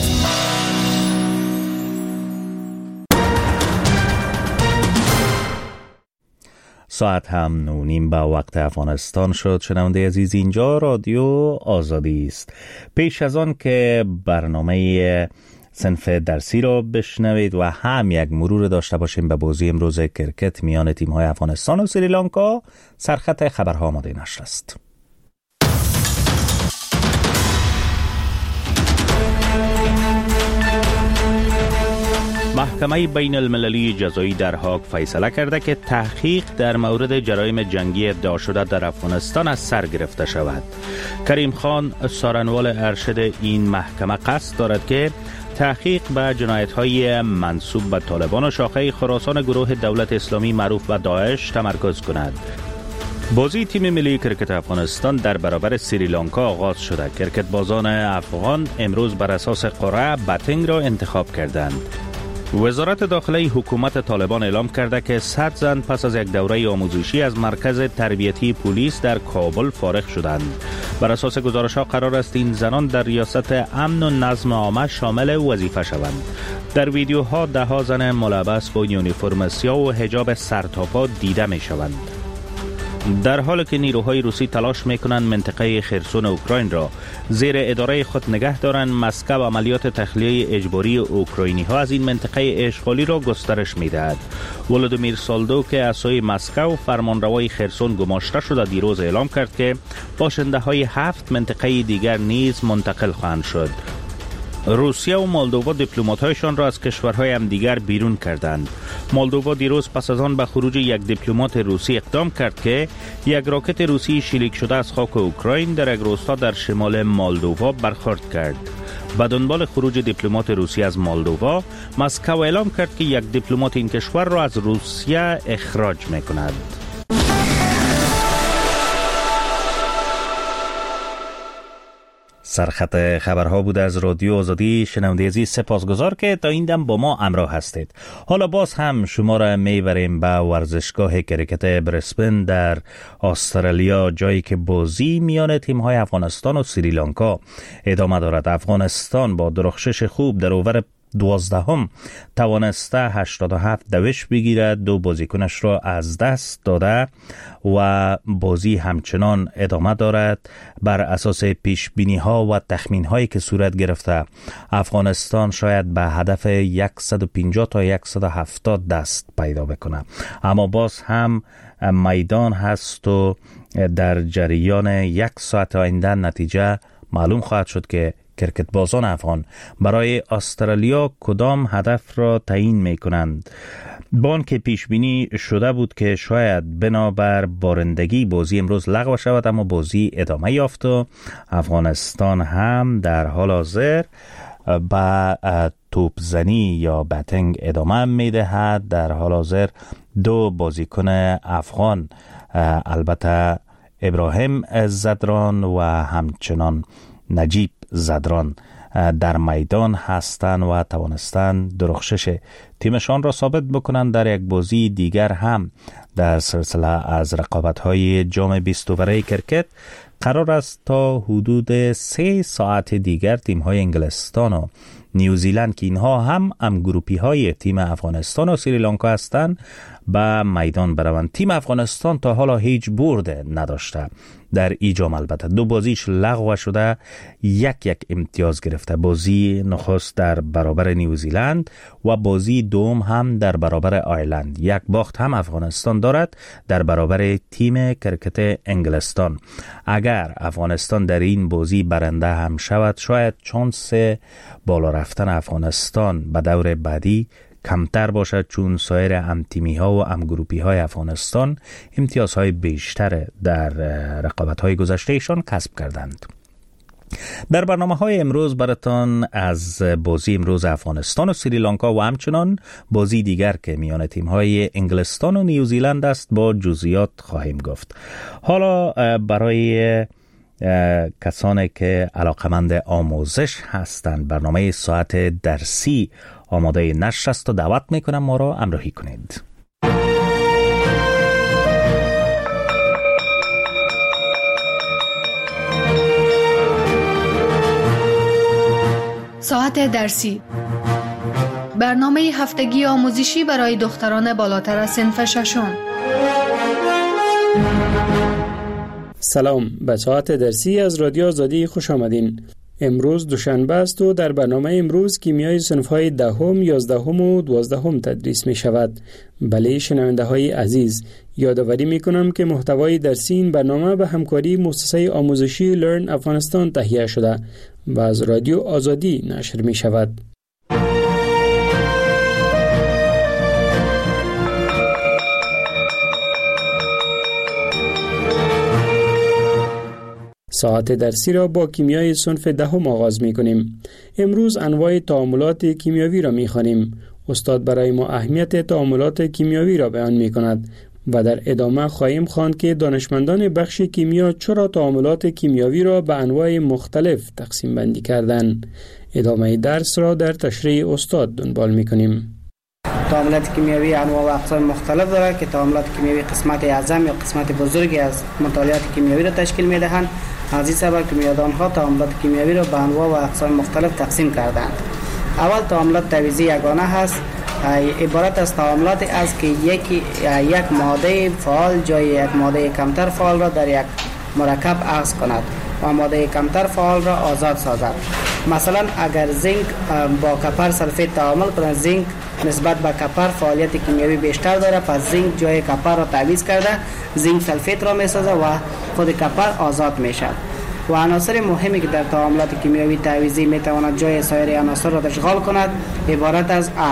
S2: ساعت هم 9:30 به وقت افغانستان شد. شنونده عزیز، اینجا رادیو آزادی است. پیش از آن که برنامه صنف درسی را بشنوید و هم یک مرور داشته باشیم به بازی امروز کرکت میان تیم‌های افغانستان و سریلانکا، سرخط خبرها آماده نشر است. محکمه بین المللی جزایی در هاگ فیصله کرده که تحقیق در مورد جرایم جنگی ادعا شده در افغانستان از سر گرفته شود. کریم خان سارنوال ارشد این محکمه قصد دارد که تحقیق به جنایت‌های منسوب به طالبان و شاخه خراسان گروه دولت اسلامی معروف به داعش تمرکز کند. بازی تیم ملی کرکت افغانستان در برابر سریلانکا آغاز شده. کرکت بازان افغان امروز بر اساس قرعه بتنگ را انتخاب کردند. وزارت داخله حکومت طالبان اعلام کرده که 100 زن پس از یک دوره آموزشی از مرکز تربیتی پلیس در کابل فارغ شدند. بر اساس گزارش‌ها قرار است این زنان در ریاست امن و نظم عامه شامل وظیفه شوند. در ویدیوها ده‌ها زن ملبس با یونیفرم سیاه و حجاب سرتاپا دیده می‌شوند. در حالی که نیروهای روسی تلاش میکنند منطقه خرسون اوکراین را زیر اداره خود نگه دارند، مسکو عملیات تخلیه اجباری اوکراینی ها از این منطقه اشغالی را گسترش میدهد. ولودیمیر سالدو که از سوی مسکو فرمانروای خرسون گماشته شده دیروز اعلام کرد که باشنده های 7 منطقه دیگر نیز منتقل خواهند شد. روسیه و مولدووا دیپلمات‌هایشان را از کشورهای هم دیگر بیرون کردند. مولدووا دیروز پس از آن به خروج یک دیپلمات روسی اقدام کرد که یک راکت روسی شلیک شده از خاک اوکراین در یک روستا در شمال مولدووا برخورد کرد. به دنبال خروج دیپلمات روسی از مولدووا، مسکو اعلام کرد که یک دیپلمات این کشور را از روسیه اخراج می‌کند. سرخط خبرها بود از رادیو آزادی. شنونده عزیز، سپاسگزار که تا این دم با ما همراه هستید. حالا باز هم شما را میبریم به ورزشگاه کرکت برسبن در استرالیا، جایی که بازی میان تیم‌های افغانستان و سریلانکا ادامه دارد. افغانستان با درخشش خوب در اوور 12 توانسته 87 دوش بگیرد، 2 بازیکنش را از دست داده و بازی همچنان ادامه دارد. بر اساس پیش بینی ها و تخمین هایی که صورت گرفته، افغانستان شاید به هدف 150 تا 170 دست پیدا بکنه، اما باز هم میدان هست و در جریان 1 ساعت آینده نتیجه معلوم خواهد شد که کرکت بازان افغان برای استرالیا کدام هدف را تعیین می کنند. بان که پیش بینی شده بود که شاید بنابر بارندگی بازی امروز لغو شود، اما بازی ادامه یافت و افغانستان هم در حال حاضر با توپزنی یا بتنگ ادامه می دهد. در حال حاضر 2 بازیکن افغان، البته ابراهیم زدران و همچنان نجیب زدران، در میدان هستند و توانستند درخشش تیمشان را ثابت بکنند. در یک بازی دیگر هم در سلسله از رقابت‌های جام 20 اوره کرکت قرار است تا حدود 3 ساعت دیگر تیم‌های انگلستان و نیوزیلند که اینها هم گروپی های تیم افغانستان و سریلانکا هستند به میدان بروند. تیم افغانستان تا حالا هیچ برد نداشته در ای جام، البته 2 بازیش لغو شده، یک امتیاز گرفته. بازی نخست در برابر نیوزیلند و بازی دوم هم در برابر آیرلند. 1 باخت هم افغانستان دارد در برابر تیم کرکت انگلستان. اگر افغانستان در این بازی برنده هم شود، شاید چانس بالا رفتن افغانستان به دور بعدی کمتر باشد، چون سایر امتیمی‌ها و امگروپی‌های افغانستان امتیازهای بیشتر در رقابت‌های گذشتهشان کسب کردند. در برنامه‌های امروز براتان از بازی امروز افغانستان و سریلانکا و همچنان بازی دیگر که میان تیم‌های انگلستان و نیوزیلند است با جزئیات خواهیم گفت. حالا برای کسانی که علاقمند آموزش هستند برنامه ساعت درسی آماده نشر است و دعوت میکنم ما را همراهی کنید.
S3: ساعت درسی، برنامه هفتگی آموزشی برای دختران بالاتر از صنف ششم.
S8: سلام، به ساعت درسی از رادیو آزادی خوش آمدین. امروز دوشنبه است و در برنامه امروز کیمیای صنف‌های 10ام، 11ام و 12ام تدریس می شود. بله شنونده های عزیز، یادآوری می کنم که محتوای درسی این برنامه به همکاری مؤسسه آموزشی لرن افغانستان تهیه شده و از رادیو آزادی نشر می شود. ساعت درسی را با کیمیای صنف 10 آغاز می کنیم. امروز انواع تعاملات کیمیاوی را می خوانیم. استاد برای ما اهمیت تعاملات کیمیاوی را بیان می کند و در ادامه خواهیم خواند که دانشمندان بخش کیمیا چرا تعاملات کیمیاوی را به انواع مختلف تقسیم بندی کردند. ادامه درس را در تشریح استاد دنبال می کنیم.
S4: تعاملات کیمیاوی انواع و اقسام مختلف دارد که تعاملات کیمیاوی قسمت اعظم یا قسمت بزرگی از مطالعات کیمیاوی را تشکیل می دهند. از این سبب کیمیادانها تعاملات کیمیاوی را به انواع و اقسام مختلف تقسیم کردند. اول تعاملات تعویضی یگانه هست، عبارت از تعاملات است که یک ماده فعال جای یک ماده کمتر فعال را در یک مرکب عوض کند و ماده کمتر فعال را آزاد سازد. مثلا اگر زینک با کپر سلفیت تعامل کند، زینک نسبت به کپر فعالیت کیمیاوی بیشتر دارد، پس زینک جای کپر را تعویض کرده زینک سلفیت را می سازد و خود کپر آزاد می شود. و عناصر مهمی که در تعاملات کیمیاوی تعویضی می تواند جای سایر عناصر را اشغال کند عبارت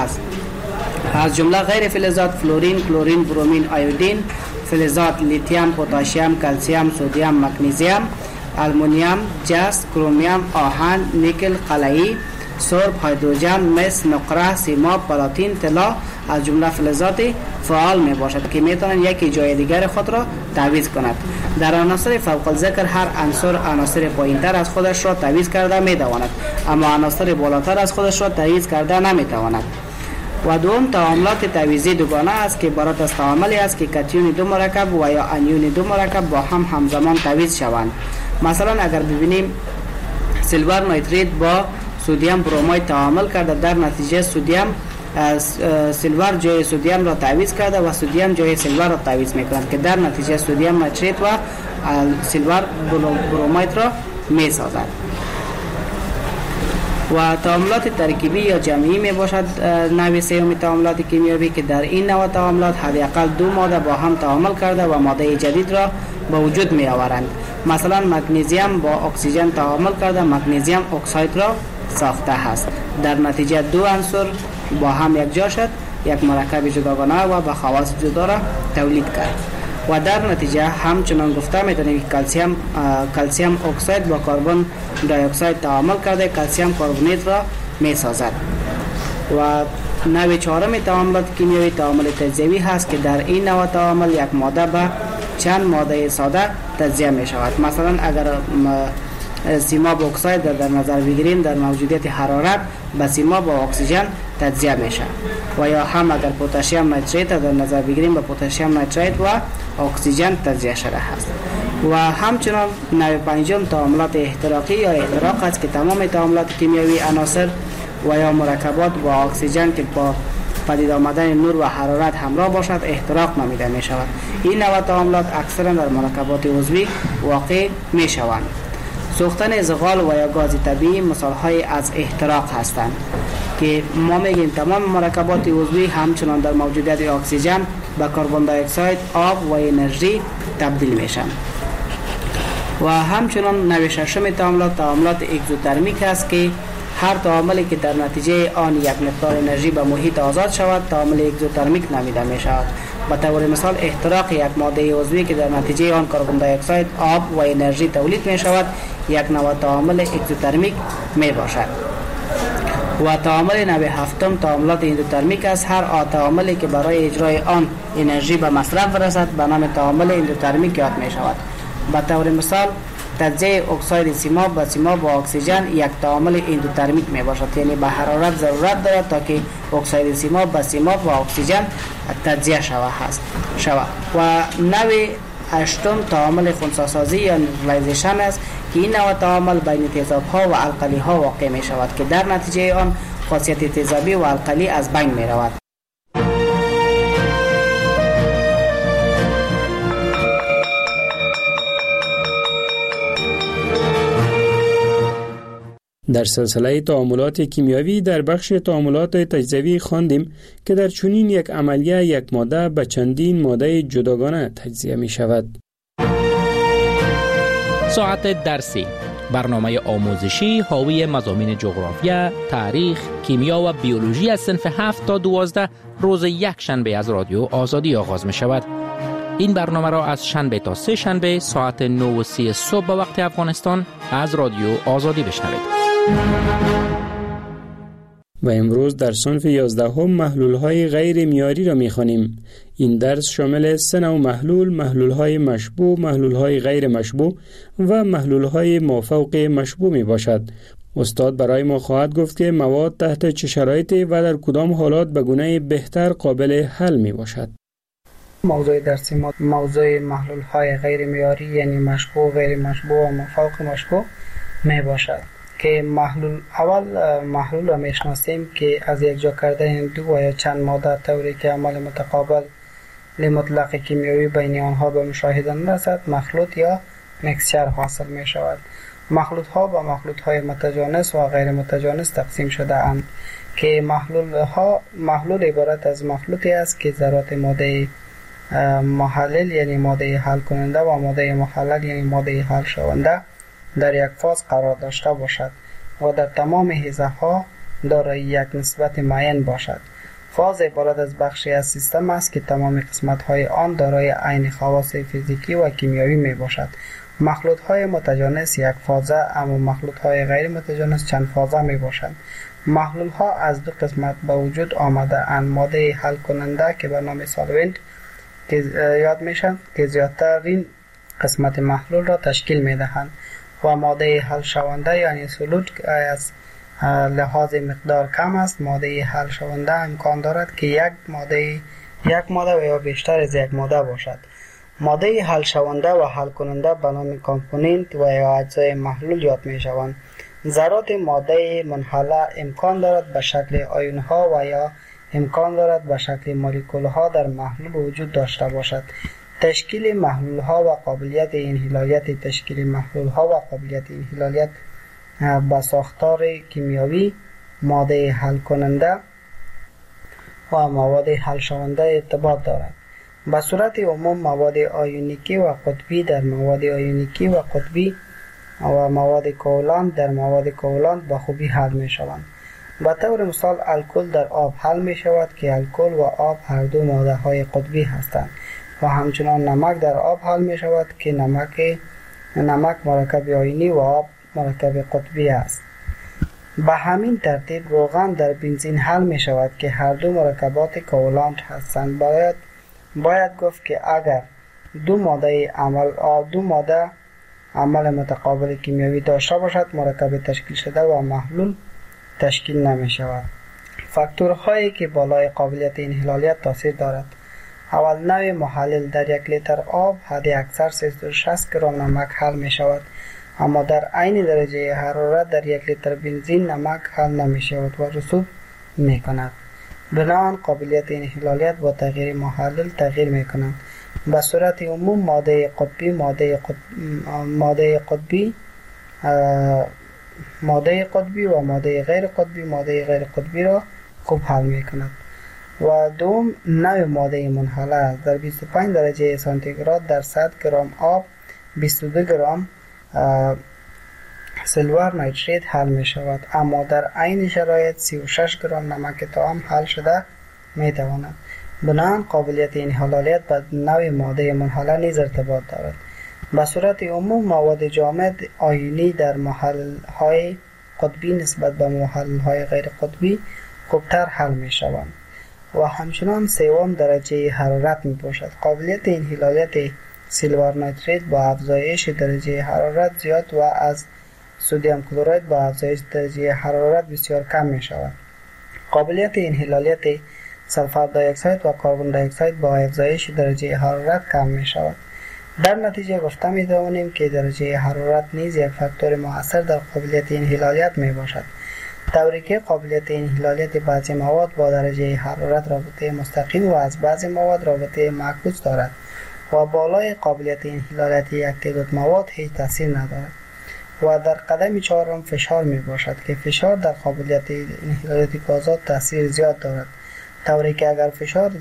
S4: از جمله غیر فلزات فلورین، کلورین، برومین، آیودین، فلزات لیتیوم، پتاسیم، کلسیم، سدیم، مگنیزیم، آلومینیوم، جست، کرومیوم، آهن، نیکل، قلعی، سرب، هیدروژن، مس، نقره، سیماب، پلاتین، طلا از جمله فلزات فعال می باشد که می توانند یکی جای دیگر خود را تعویض کند. در عناصر فوق الذکر هر عنصر پایینتر از خودش را تعویض کرده می تواند، اما عناصر بالاتر از خودش را تعویض کرده نمی تواند. و دوم تعاملات تعویضی دوگانه است که عبارت از تعاملی است که کاتیون دو مرکب و یا انیون دو مرکب با هم همزمان تعویض شوند. مثلا اگر ببینیم سیلور نیتریت با سدیم برومید تعامل کرده، در نتیجه سیلور جای سدیم را تعویض کرده و سدیم جای سیلور را تعویض می‌کند که در نتیجه سدیم نیتریت و سیلور برومید را می‌سازد. و تعاملات ترکیبی یا جمعی می باشد نوع سوم تعاملات کیمیاوی که در این نوع تعاملات حداقل دو ماده با هم تعامل کرده و ماده جدید را به وجود می آورند. مثلا مگنیزیم با اکسیژن تعامل کرده مگنیزیم اکساید را ساخته است. در نتیجه دو عنصر با هم یکجا شد، یک مرکب جداگانه و با خواص جدا را تولید کرد. و در نتیجه همچنان گفته میتونیم که کلسیم اکساید با کربن دی اکساید تعامل کرده کلسیم کربونیت را میسازد. و نوع چهارم تعاملات کیمیاوی تعامل تجزیوی هست که در این نوع تعامل یک ماده به چند ماده ساده تجزیه می شود. مثلا اگر سیماب اکساید در نظر بگیریم در موجودیت حرارت به سیماب با اکسیژن تجزیه میشه. و یا هم اگر پتاسیم نیتریت در نظر بگیریم به پتاسیم نیتریت و اکسیژن تجزیه شده است. و همچنان نوع پنجم تعاملات احتراقی یا احتراق است که تمام تعاملات کیمیاوی عناصر و یا مرکبات با اکسیژن که با پدید آمدن نور و حرارت همراه باشد احتراق نامیده می شود. این نوع تعاملات اکثرا در مرکبات عضوی واقع می شوند. سوختن زغال و یا گاز طبیعی مثال های از احتراق هستند که ما میگیم تمام مرکبات عضوی همچنان در موجودیت اکسیژن به کربن دی اکساید، آب و انرژی تبدیل میشن. و همچنان نوع ششم تعاملات اگزوترمیک است که هر تعاملی که در نتیجه آن یک مقدار انرژی به محیط آزاد شود تعامل اگزوترمیک نامیده می شود. به طور مثال احتراق یک ماده عضوی که در نتیجه آن کربن دی اکساید، آب و انرژی تولید می شود یک نوع تعامل اگزوترمیک می باشد. و تعامل نوع هفتم تعاملات اندوترمیک است. هر تعاملی که برای اجرای آن انرژی به مصرف برسد به نام تعامل اندوترمیک یاد می شود. به طور مثال تجزیه اکساید سیماب به سیماب و اکسیژن یک تعامل اندوترمیک می باشد، یعنی به حرارت ضرورت دارد تا که اکساید سیماب به سیماب و اکسیژن تجزیه شود. و نوع هشتم تعامل خنثی‌سازی یا نیوترالایزیشن است که این نوع تعامل بین تیزاب‌ها و القلی‌ها واقع می شود که در نتیجه آن خاصیت تیزابی و القلی از بین می رود.
S5: در سلسله تعاملات کیمیاوی در بخش تعاملات تجزیوی خواندیم که در چنین یک عملیه یک ماده به چندین ماده جداگانه تجزیه می شود.
S16: ساعت درسی، برنامه آموزشی حاوی مضامین جغرافیا، تاریخ، کیمیا و بیولوژی از صنف 7 تا 12 روز یک شنبه از رادیو آزادی آغاز می شود. این برنامه را از شنبه تا سه شنبه ساعت 9:30 صبح به وقت افغانستان از رادیو آزادی بشنوید.
S5: و امروز در صنف 11 محلول‌های غیر معیاری را می‌خوانیم. این درس شامل 3 نوع محلول‌های مشبوع، محلول‌های غیر مشبوع و محلول‌های مافوق مشبوع میباشد. استاد برای ما خواهد گفت که مواد تحت چه شرایطی و در کدام حالات به گونه بهتر قابل حل میباشد.
S4: موضوع درسی ما موضوع محلول‌های غیر معیاری یعنی مشبوع، غیر مشبوع و مافوق مشبوع میباشد. که محلول را میشناسیم که از یک جا کردن دو یا چند ماده طوری که عمل متقابل مطلق کیمیایی بین آنها به مشاهده نرسد مخلوط یا مکسچر حاصل می شود. مخلوط ها به مخلوط های متجانس و غیر متجانس تقسیم شده اند که محلول عبارت از مخلوطی است که ذرات ماده محلل یعنی ماده حل کننده و ماده محلل یعنی ماده حل شونده در یک فاز قرار داشته باشد و در تمام حیزه ها دارای یک نسبت معین باشد. فاز عبارت از بخشی از سیستم است که تمام قسمت های آن دارای عین خواص فیزیکی و کیمیایی می باشد. مخلوط های متجانس یک فازه اما مخلوط های غیر متجانس چند فازه می باشند. محلول ها از دو قسمت به وجود آمده اند: ماده حل کننده که به نام سالونت یاد میشن که زیادترین قسمت محلول را تشکیل می دهند و ماده حل شونده یعنی سولوت از لحاظ مقدار کم است. ماده حل شونده امکان دارد که یک ماده و یا بیشتر از یک ماده باشد. ماده حل شونده و حل کننده به نام کامپوننت و یا اجزای محلول یاد می شوند. ذرات ماده منحله امکان دارد به شکل آیون ها و یا امکان دارد به شکل مولکول ها در محلول وجود داشته باشد. تشکیل محلول ها و قابلیت انحلالیت تشکیل محلول ها و قابلیت انحلالیت به ساختار کیمیایی ماده حل کننده و مواد حل شونده ارتباط دارد. به صورت عموم مواد آیونیکی و قطبی در مواد آیونیکی و قطبی و مواد کوالانت در مواد کوالانت به خوبی حل می شوند. به طور مثال الکل در آب حل می شود که الکل و آب هر دو ماده های قطبی هستند و همچنان نمک در آب حل می شود که نمک مرکب آیونی و آب مرکب قطبی است. به همین ترتیب روغن در بنزین حل می شود که هر دو مرکبات کوالانت هستند. باید گفت که اگر دو ماده عمل متقابل کیمیایی داشته باشد مرکب تشکیل شده و محلول تشکیل نمی شود. فاکتورهایی که بالای قابلیت انحلالیت تاثیر دارد: اول، نوع محلل در 1 لیتر آب حد اکثر 360 گرم نمک حل می شود، اما در عین درجه حرارت در 1 لیتر بنزین نمک حل نمی شود و رسوب می کند. بنابراین قابلیت انحلالیت با تغییر محلل تغییر می کند. به صورت عموم ماده قطبی و ماده غیر قطبی را خوب حل می کند. و دوم، نوع ماده منحله در 25 درجه سانتیگراد در 100 گرم آب 22 گرم سیلور نیتریت حل می شود، اما در عین شرایط 36 گرم نمک طعام حل شده می تواند. بنابراین قابلیت انحلالیت به نوع ماده منحله نیز ارتباط دارد. به صورت عموم مواد جامد آیونی در محل‌های قطبی نسبت به محل‌های غیر قطبی خوبتر حل می شوند و همچنان سوم درجه حرارت می باشد. قابلیت انحلالیت سیلور نیتریت با افزایش درجه حرارت زیاد و از سدیم کلراید با افزایش درجه حرارت بسیار کم می شود. قابلیت انحلالیت سلفر دی اکساید و کربن دی اکساید با افزایش درجه حرارت کم می شود. در نتیجه گفته می توانیم که درجه حرارت نیز یک فاکتور مؤثر در قابلیت انحلالیت می باشد، طوری که قابلیت انحلالیت بعضی مواد با درجه حرارت رابطه مستقیم و از بعضی مواد رابطه معکوس دارد و بالای قابلیت انحلالیت یک تعداد مواد هیچ تاثیر ندارد. و در قدم چهارم فشار می باشد که فشار در قابلیت انحلالیت گازات تاثیر زیاد دارد، طوری که اگر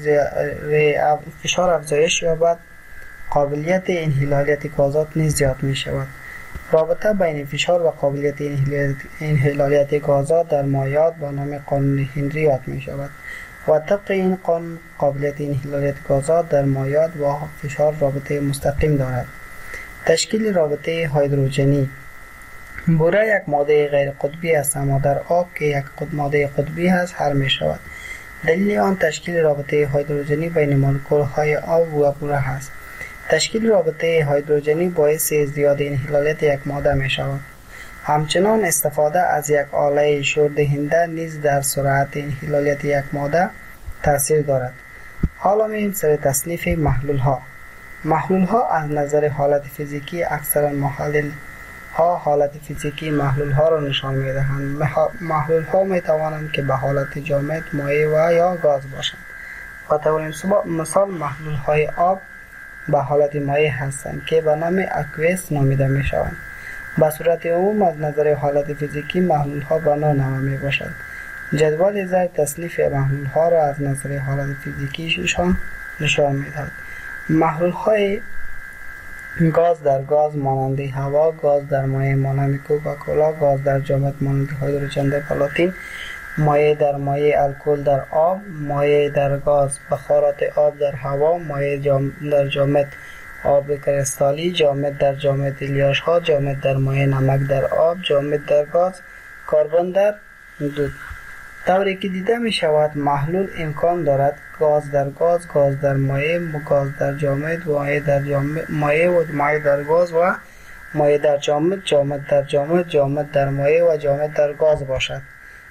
S4: فشار افزایش یابد قابلیت انحلالیت گازات نیز زیاد می شود. رابطه بین فشار و قابلیت انحلالیت گازات در مایعات با نام قانون هنری یاد می شود و طبق این قانون قابلیت انحلالیت گازات در مایعات با فشار رابطه مستقیم دارد. تشکیل رابطه هیدروژنی: بوره یک ماده غیر قطبی است، اما در آب که یک ماده قطبی است حل می شود. دلیل آن تشکیل رابطه هیدروژنی بین مولکول های آب و بوره است. تشکیل رابطه هیدروژنی باعث ازدیاد انحلالیت یک ماده می شود. همچنان استفاده از یک آله شوردهنده نیز در سرعت انحلالیت یک ماده تاثیر دارد. حالا می‌ریم سر تصنیف محلول ها. محلول ها از نظر حالت فیزیکی اکثرا محلل ها حالت فیزیکی محلول ها را نشان می دهند. محلول ها می توانند که به حالت جامد، مایع و یا گاز باشند. به طور مثال محلول های آب به حالت مایع هستند که به نام اکویس نامیده می شوند. به صورت عموم از نظر حالت فیزیکی محلول ها به نوع می باشند. جدول زیر تصنیف محلول ها را از نظر حالت فیزیکیشان نشان می دهد. محلول های گاز در گاز مانند هوا، گاز در مایع مانند کوکاکولا، گاز در جامد مانند هیدروژن در پلاتین، مایع در مایع الکل در آب، مایع در گاز بخارات آب در هوا، مایع در جامد آب کریستالی، جامد در جامد الیاش ها، جامد در مایع نمک در آب، جامد در گاز، کربن در دود. طوری که دیده می شود محلول امکان دارد گاز در گاز، گاز در مایع، گاز در جامد، مایع در جامد، مایع و مایع در گاز و مایع در جامد، جامد در جامد، جامد در مایع و جامد در گاز باشد.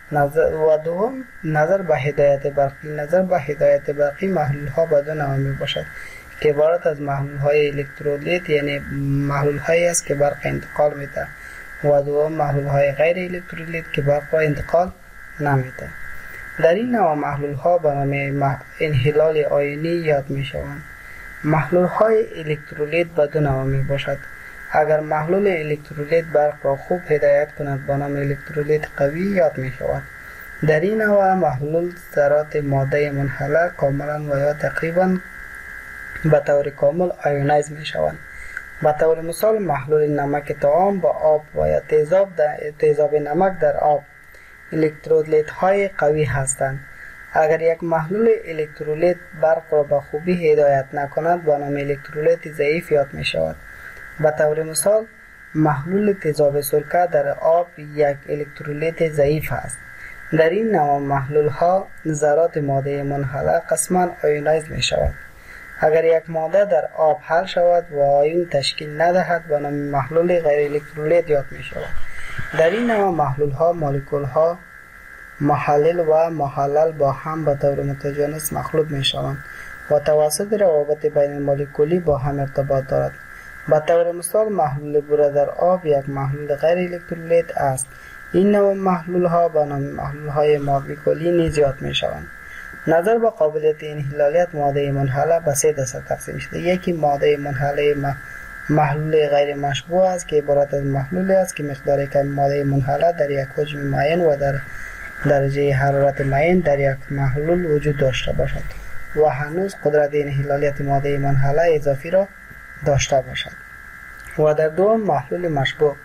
S4: نظر به هدایت برقی محلول ها به دو نوع می باشد که عبارت از محلول های الکترولیت یعنی محلول هایی است که برق انتقال می ده و دوم محلول های غیر الکترولیت که برق را انتقال نمی ده. در این نوع محلول ها به نام انحلال آیونی یاد می شوند. محلول های الکترولیت به دو نوع می باشد. اگر محلول الکترولیت برق را خوب هدایت کند به نام الکترولیت قوی یاد می شود. در این نوع محلول ذرات ماده منحله کاملا و یا تقریبا به طور کامل آیونایز می شوند. به طور مثال محلول نمک طعام با آب و یا تیزاب نمک در آب الکترولیت های قوی هستند. اگر یک محلول الکترولیت برق را به خوبی هدایت نکند به نام الکترولیت ضعیف یاد می شود. به طور مثال محلول تیزاب سرکه در آب یک الکترولیت ضعیف است. در این نوع محلول ها ذرات ماده منحله قسما آیونایز می شود. اگر یک ماده در آب حل شود و آیون تشکیل ندهد به نام محلول غیر الکترولیت یاد می شود. در این نوع محلول ها مولکول ها محلل و محلل با هم به طور متجانس مخلوط می شوند و توسط روابط بین مولکولی با هم ارتباط دارد. به طور مثال محلول بوره در آب یک محلول غیر الکترولیت است. این نوع محلول ها به نام محلول های مولکولی نیز یاد می شوند. نظر به قابلیت انحلالیت ماده منحله به سه دسته تقسیم شده. یکی ماده منحله محلول غیر مشبوع است که عبارت از محلولی است که مقدار کم ماده منحله در یک حجم معین و در درجه حرارت معین در یک محلول وجود داشته باشد و هنوز قدرت انحلالیت ماده منحله اضافی را داشته باشد. و در دوم محلول مشبوع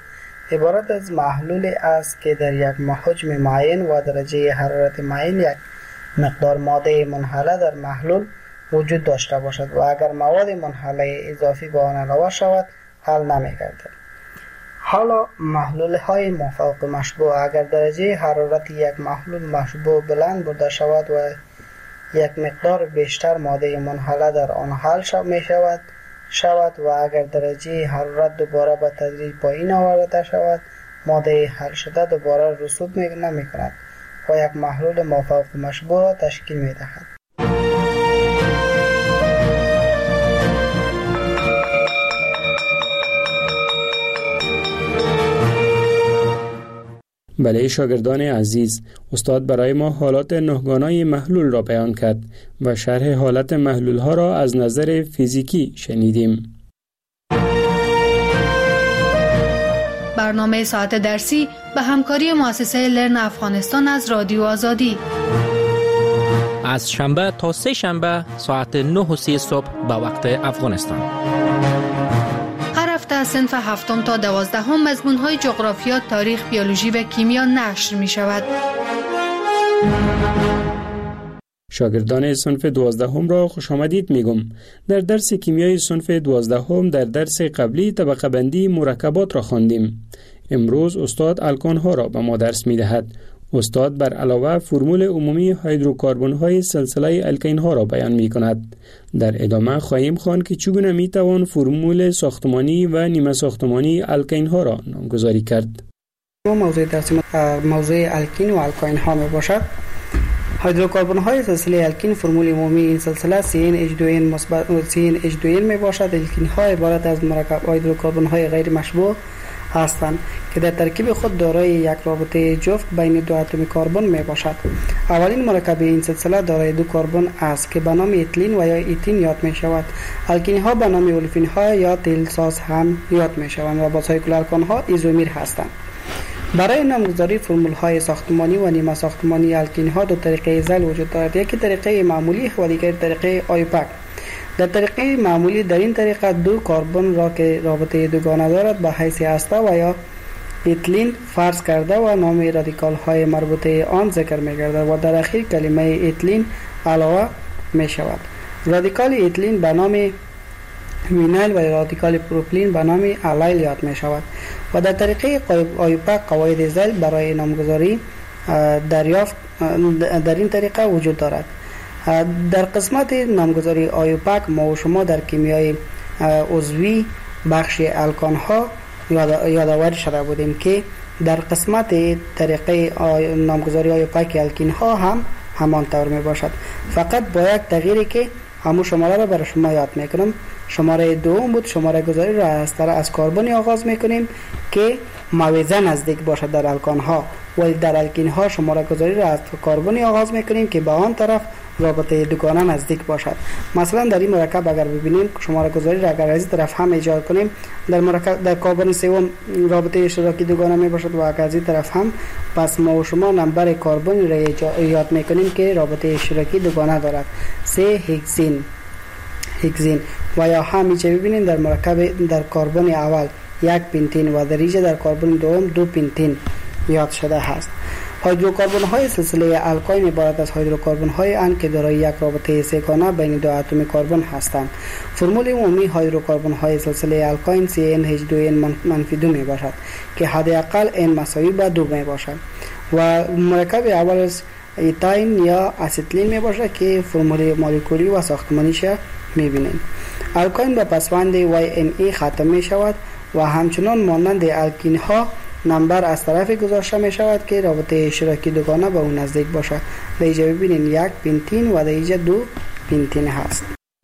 S4: عبارت از محلول است که در یک حجم معین و درجه حرارت معین یک مقدار ماده منحله در محلول وجود داشته باشد و اگر مواد منحله اضافی به آن علاوه شود حل نمی‌گردد. حالا محلول های مافوق مشبوع اگر درجه حرارت یک محلول مشبوع بلند برده شود و یک مقدار بیشتر ماده منحله در آن حل شود و اگر درجه حرارت دوباره به تدریج پایین آورده شود ماده حل شده دوباره رسوب نمی کند و یک محلول مافوق مشبوع تشکیل می دهد.
S5: بله شاگردان عزیز، استاد برای ما حالات نهگانای محلول را بیان کرد و شرح حالت محلول ها را از نظر فیزیکی شنیدیم.
S3: برنامه ساعت درسی به همکاری مؤسسه لرن افغانستان از رادیو آزادی
S16: از شنبه تا سه شنبه ساعت 9:30 صبح به وقت افغانستان.
S3: هر هفته از صنف 7 تا 12 مضمون‌های جغرافیا، تاریخ، بیولوژی و کیمیا نشر می‌شود.
S5: شاگردان صنف 12 را خوش آمدید میگم. در درس کیمیای صنف 12 در درس قبلی طبقه بندی مرکبات را خواندیم. امروز استاد الکان ها را به ما درس می‌دهد. استاد بر علاوه فرمول عمومی هیدروکاربن های سلسله الکین ها را بیان می کند. در ادامه خواهیم خواند که چگونه می توان فرمول ساختمانی و نیمه ساختمانی الکین ها را نامگذاری کرد.
S4: موضوع درس موضوع الکین و الکین ها می باشد. هیدروکاربن های سلسله الکین فرمول عمومی این سلسله CnH2n مثبت CnH2n می باشد. الکین ها عبارت از مرکب هیدروکاربن های غیر مشبوع هستند که در ترکیب خود دارای یک رابطه جفت بین دو اتم کربن می باشد. اولین مرکب این سلسله دارای دو کربن است که به نام اتیلین و یا ایتین یاد می شود. الکین ها به نام اولفین ها یا تیل ساز هم یاد می شوند و بازهای الکان ها ایزومیر هستند. برای نامگذاری فرمول های ساختمانی و نیمه ساختمانی الکین ها دو طریقه زل وجود دارد، یکی طریقه معمولی و دیگر طریقه آیوپک. در طریقه معمولی در این طریقه دو کربن را که رابطه دوگانه دارد به حیث هسته و یا اتیلین فرض کرده و نام رادیکال های مربوطه آن ذکر می گردد و در اخیر کلمه اتیلین علاوه می شود. رادیکال اتیلین به نام وینایل و رادیکال پروپیلین به نام الیل یاد می شود و در طریقه آیوپک قواعد زل برای نامگذاری دریافت در این طریقه وجود دارد. در قسمت نامگذاری آیوپک ما و شما در کیمیای عضوی بخش الکان ها یادآوری شده بودیم که در قسمت طریقه نامگذاری آیوپک الکین ها هم همان طور می باشد، فقط با یک تغییری که همون شماره را برای شما یاد میکنم. شماره دوم بود. شماره گذاری را از کربن آغاز میکنیم که موازه نزدیک باشد در الکان ها، ولی در الکین ها شماره گذاری را از کربن آغاز میکنیم که به آن طرف رابطه دوگانه نزدیک باشد. مثلا در این مرکب اگر ببینیم شماره گذاری را اگر از این طرف هم ایجاد کنیم در کربن سوم رابطه اشتراکی دوگانه می باشد و اگر از این طرف هم، پس ما و شما نمبر کربن را یاد میکنیم که رابطه اشتراکی دوگانه دارد، 3 هگزین و یا همیشه ببینیم در مرکب در کربن اول 1 پنتین و در اینجا در کربن دوم 2 پنتین یاد شده است. هیدروکاربن های سلسله الکین عبارت از هیدروکاربن های اند که دارای یک رابطه سه‌گانه بین دو اتم کربن هستند. فرمول عمومی هیدروکاربن های سلسله الکین CnH2n-2 می باشد که حداقل n مساوی به 2 می باشد و مرکب اول از ایتاین یا اسیتیلین می باشد که فرمول مولکولی و ساختمانیش می بینیم. الکین به پسوند YNE ختم می شود و همچنان مانند الکین ها نمبر از طرف گذاشته می شود که رابطه اشتراکی دوگانه به اون نزدیک باشد. در اینجا ببینید 1 پنتین و در اینجا 2 پنتین هست.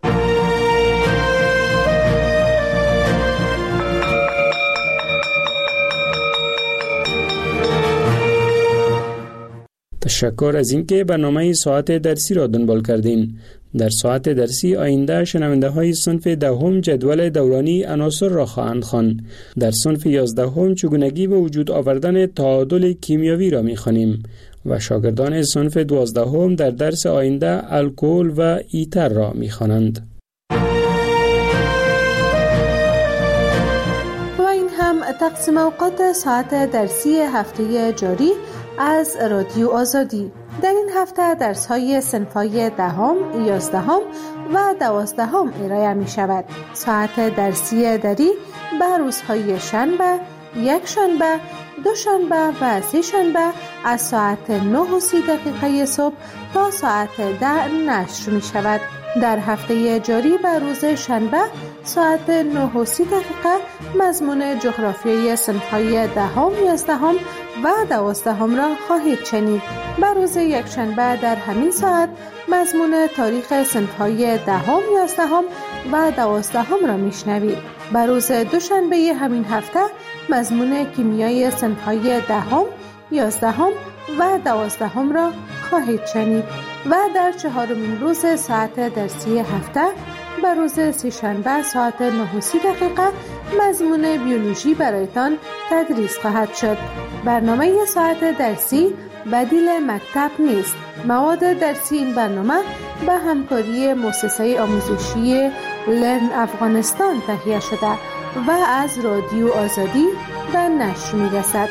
S5: تشکر از اینکه برنامه ساعت درسی را دنبال کردین. در ساعت درسی آینده شنونده های صنف 10 جدول دورانی عناصر را خواهند خواند. در صنف 11 چگونگی به وجود آوردن تعادل کیمیایی را می‌خوانیم و شاگردان صنف 12 در درس آینده الکل و ایتر را می‌خوانند.
S9: و این هم
S3: تقسیم اوقات ساعت درسی هفته جاری از رادیو آزادی. در این هفته درس‌های صنف‌های 10ام، 11ام و 12ام ارائه می‌شود. ساعت درسی دری به روزهای شنبه، یک شنبه، دوشنبه و سه شنبه از ساعت 9:30 صبح تا ساعت 10 نشر می‌شود. در هفته جاری به روز شنبه ساعت 9:30 مضمون جغرافیای صنف‌های 10ام، 11ام و 12ام را خواهید شنید. به روز یکشنبه در همین ساعت مضمون تاریخ صنف‌های 10ام، 11ام و 12ام را میشنوید. به روز دوشنبه همین هفته مضمون کیمیای صنف‌های 10ام، 11ام و 12ام را خواهید شنید و در چهارمین روز ساعت درسی هفته به روز سه‌شنبه ساعت 9:30 مضمون بیولوژی برایتان تدریس خواهد شد. برنامه ساعت درسی بدیل مکتب نیست. مواد درسی این برنامه به همکاری مؤسسه آموزشی لرن افغانستان تهیه شده و از رادیو آزادی به نشر می‌رسد.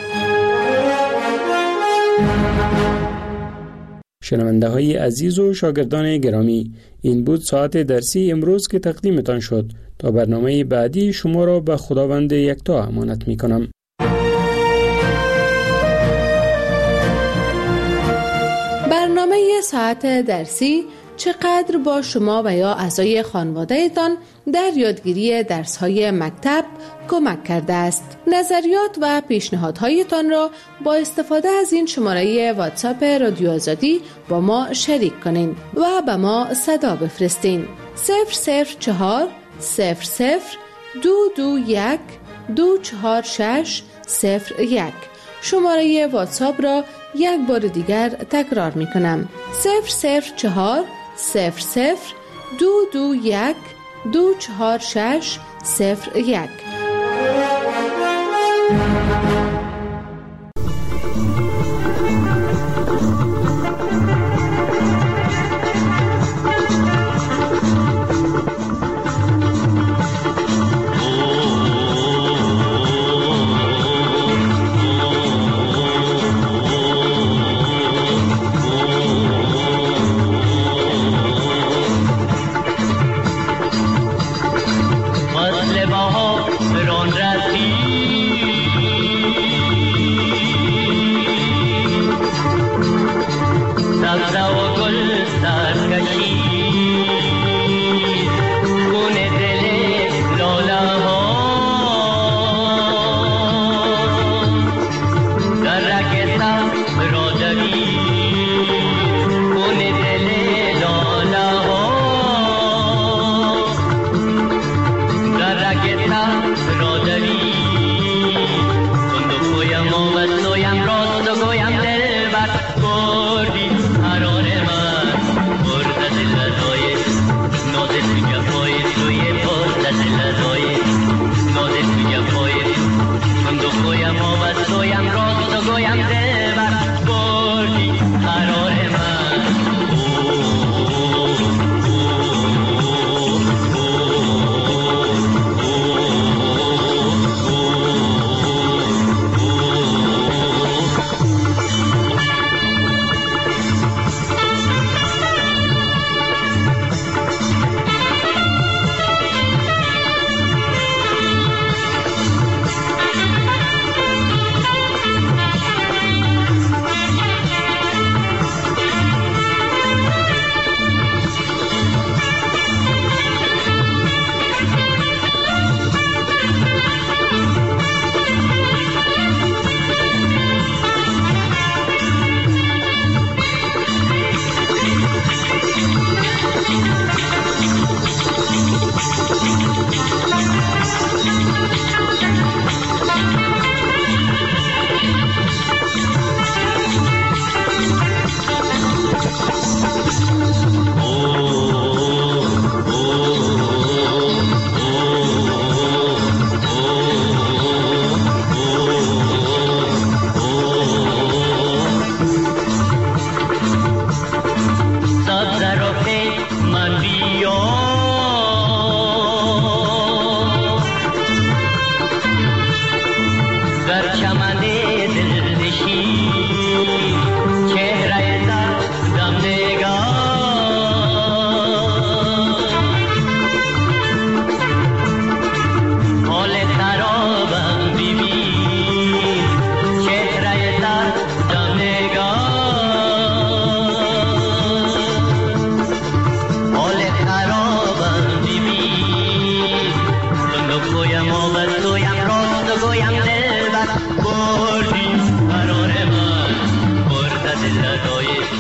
S5: شنونده های عزیز و شاگردان گرامی، این بود ساعت درسی امروز که تقدیمتان شد. تا برنامه بعدی شما را به خداوند یکتا امانت می کنم.
S3: برنامه ساعت درسی چقدر با شما و یا اعضای خانواده‌تان در یادگیری درس‌های مکتب کمک کرده است. نظریات و پیشنهادهایتان را با استفاده از این شماره واتساپ رادیو آزادی با ما شریک کنین و به ما صدا بفرستین. 004 00 221 246 01. شماره واتساپ را یک بار دیگر تکرار می کنم. 004 00 221 246 01.
S9: بردیم قرار من مرتضی لدای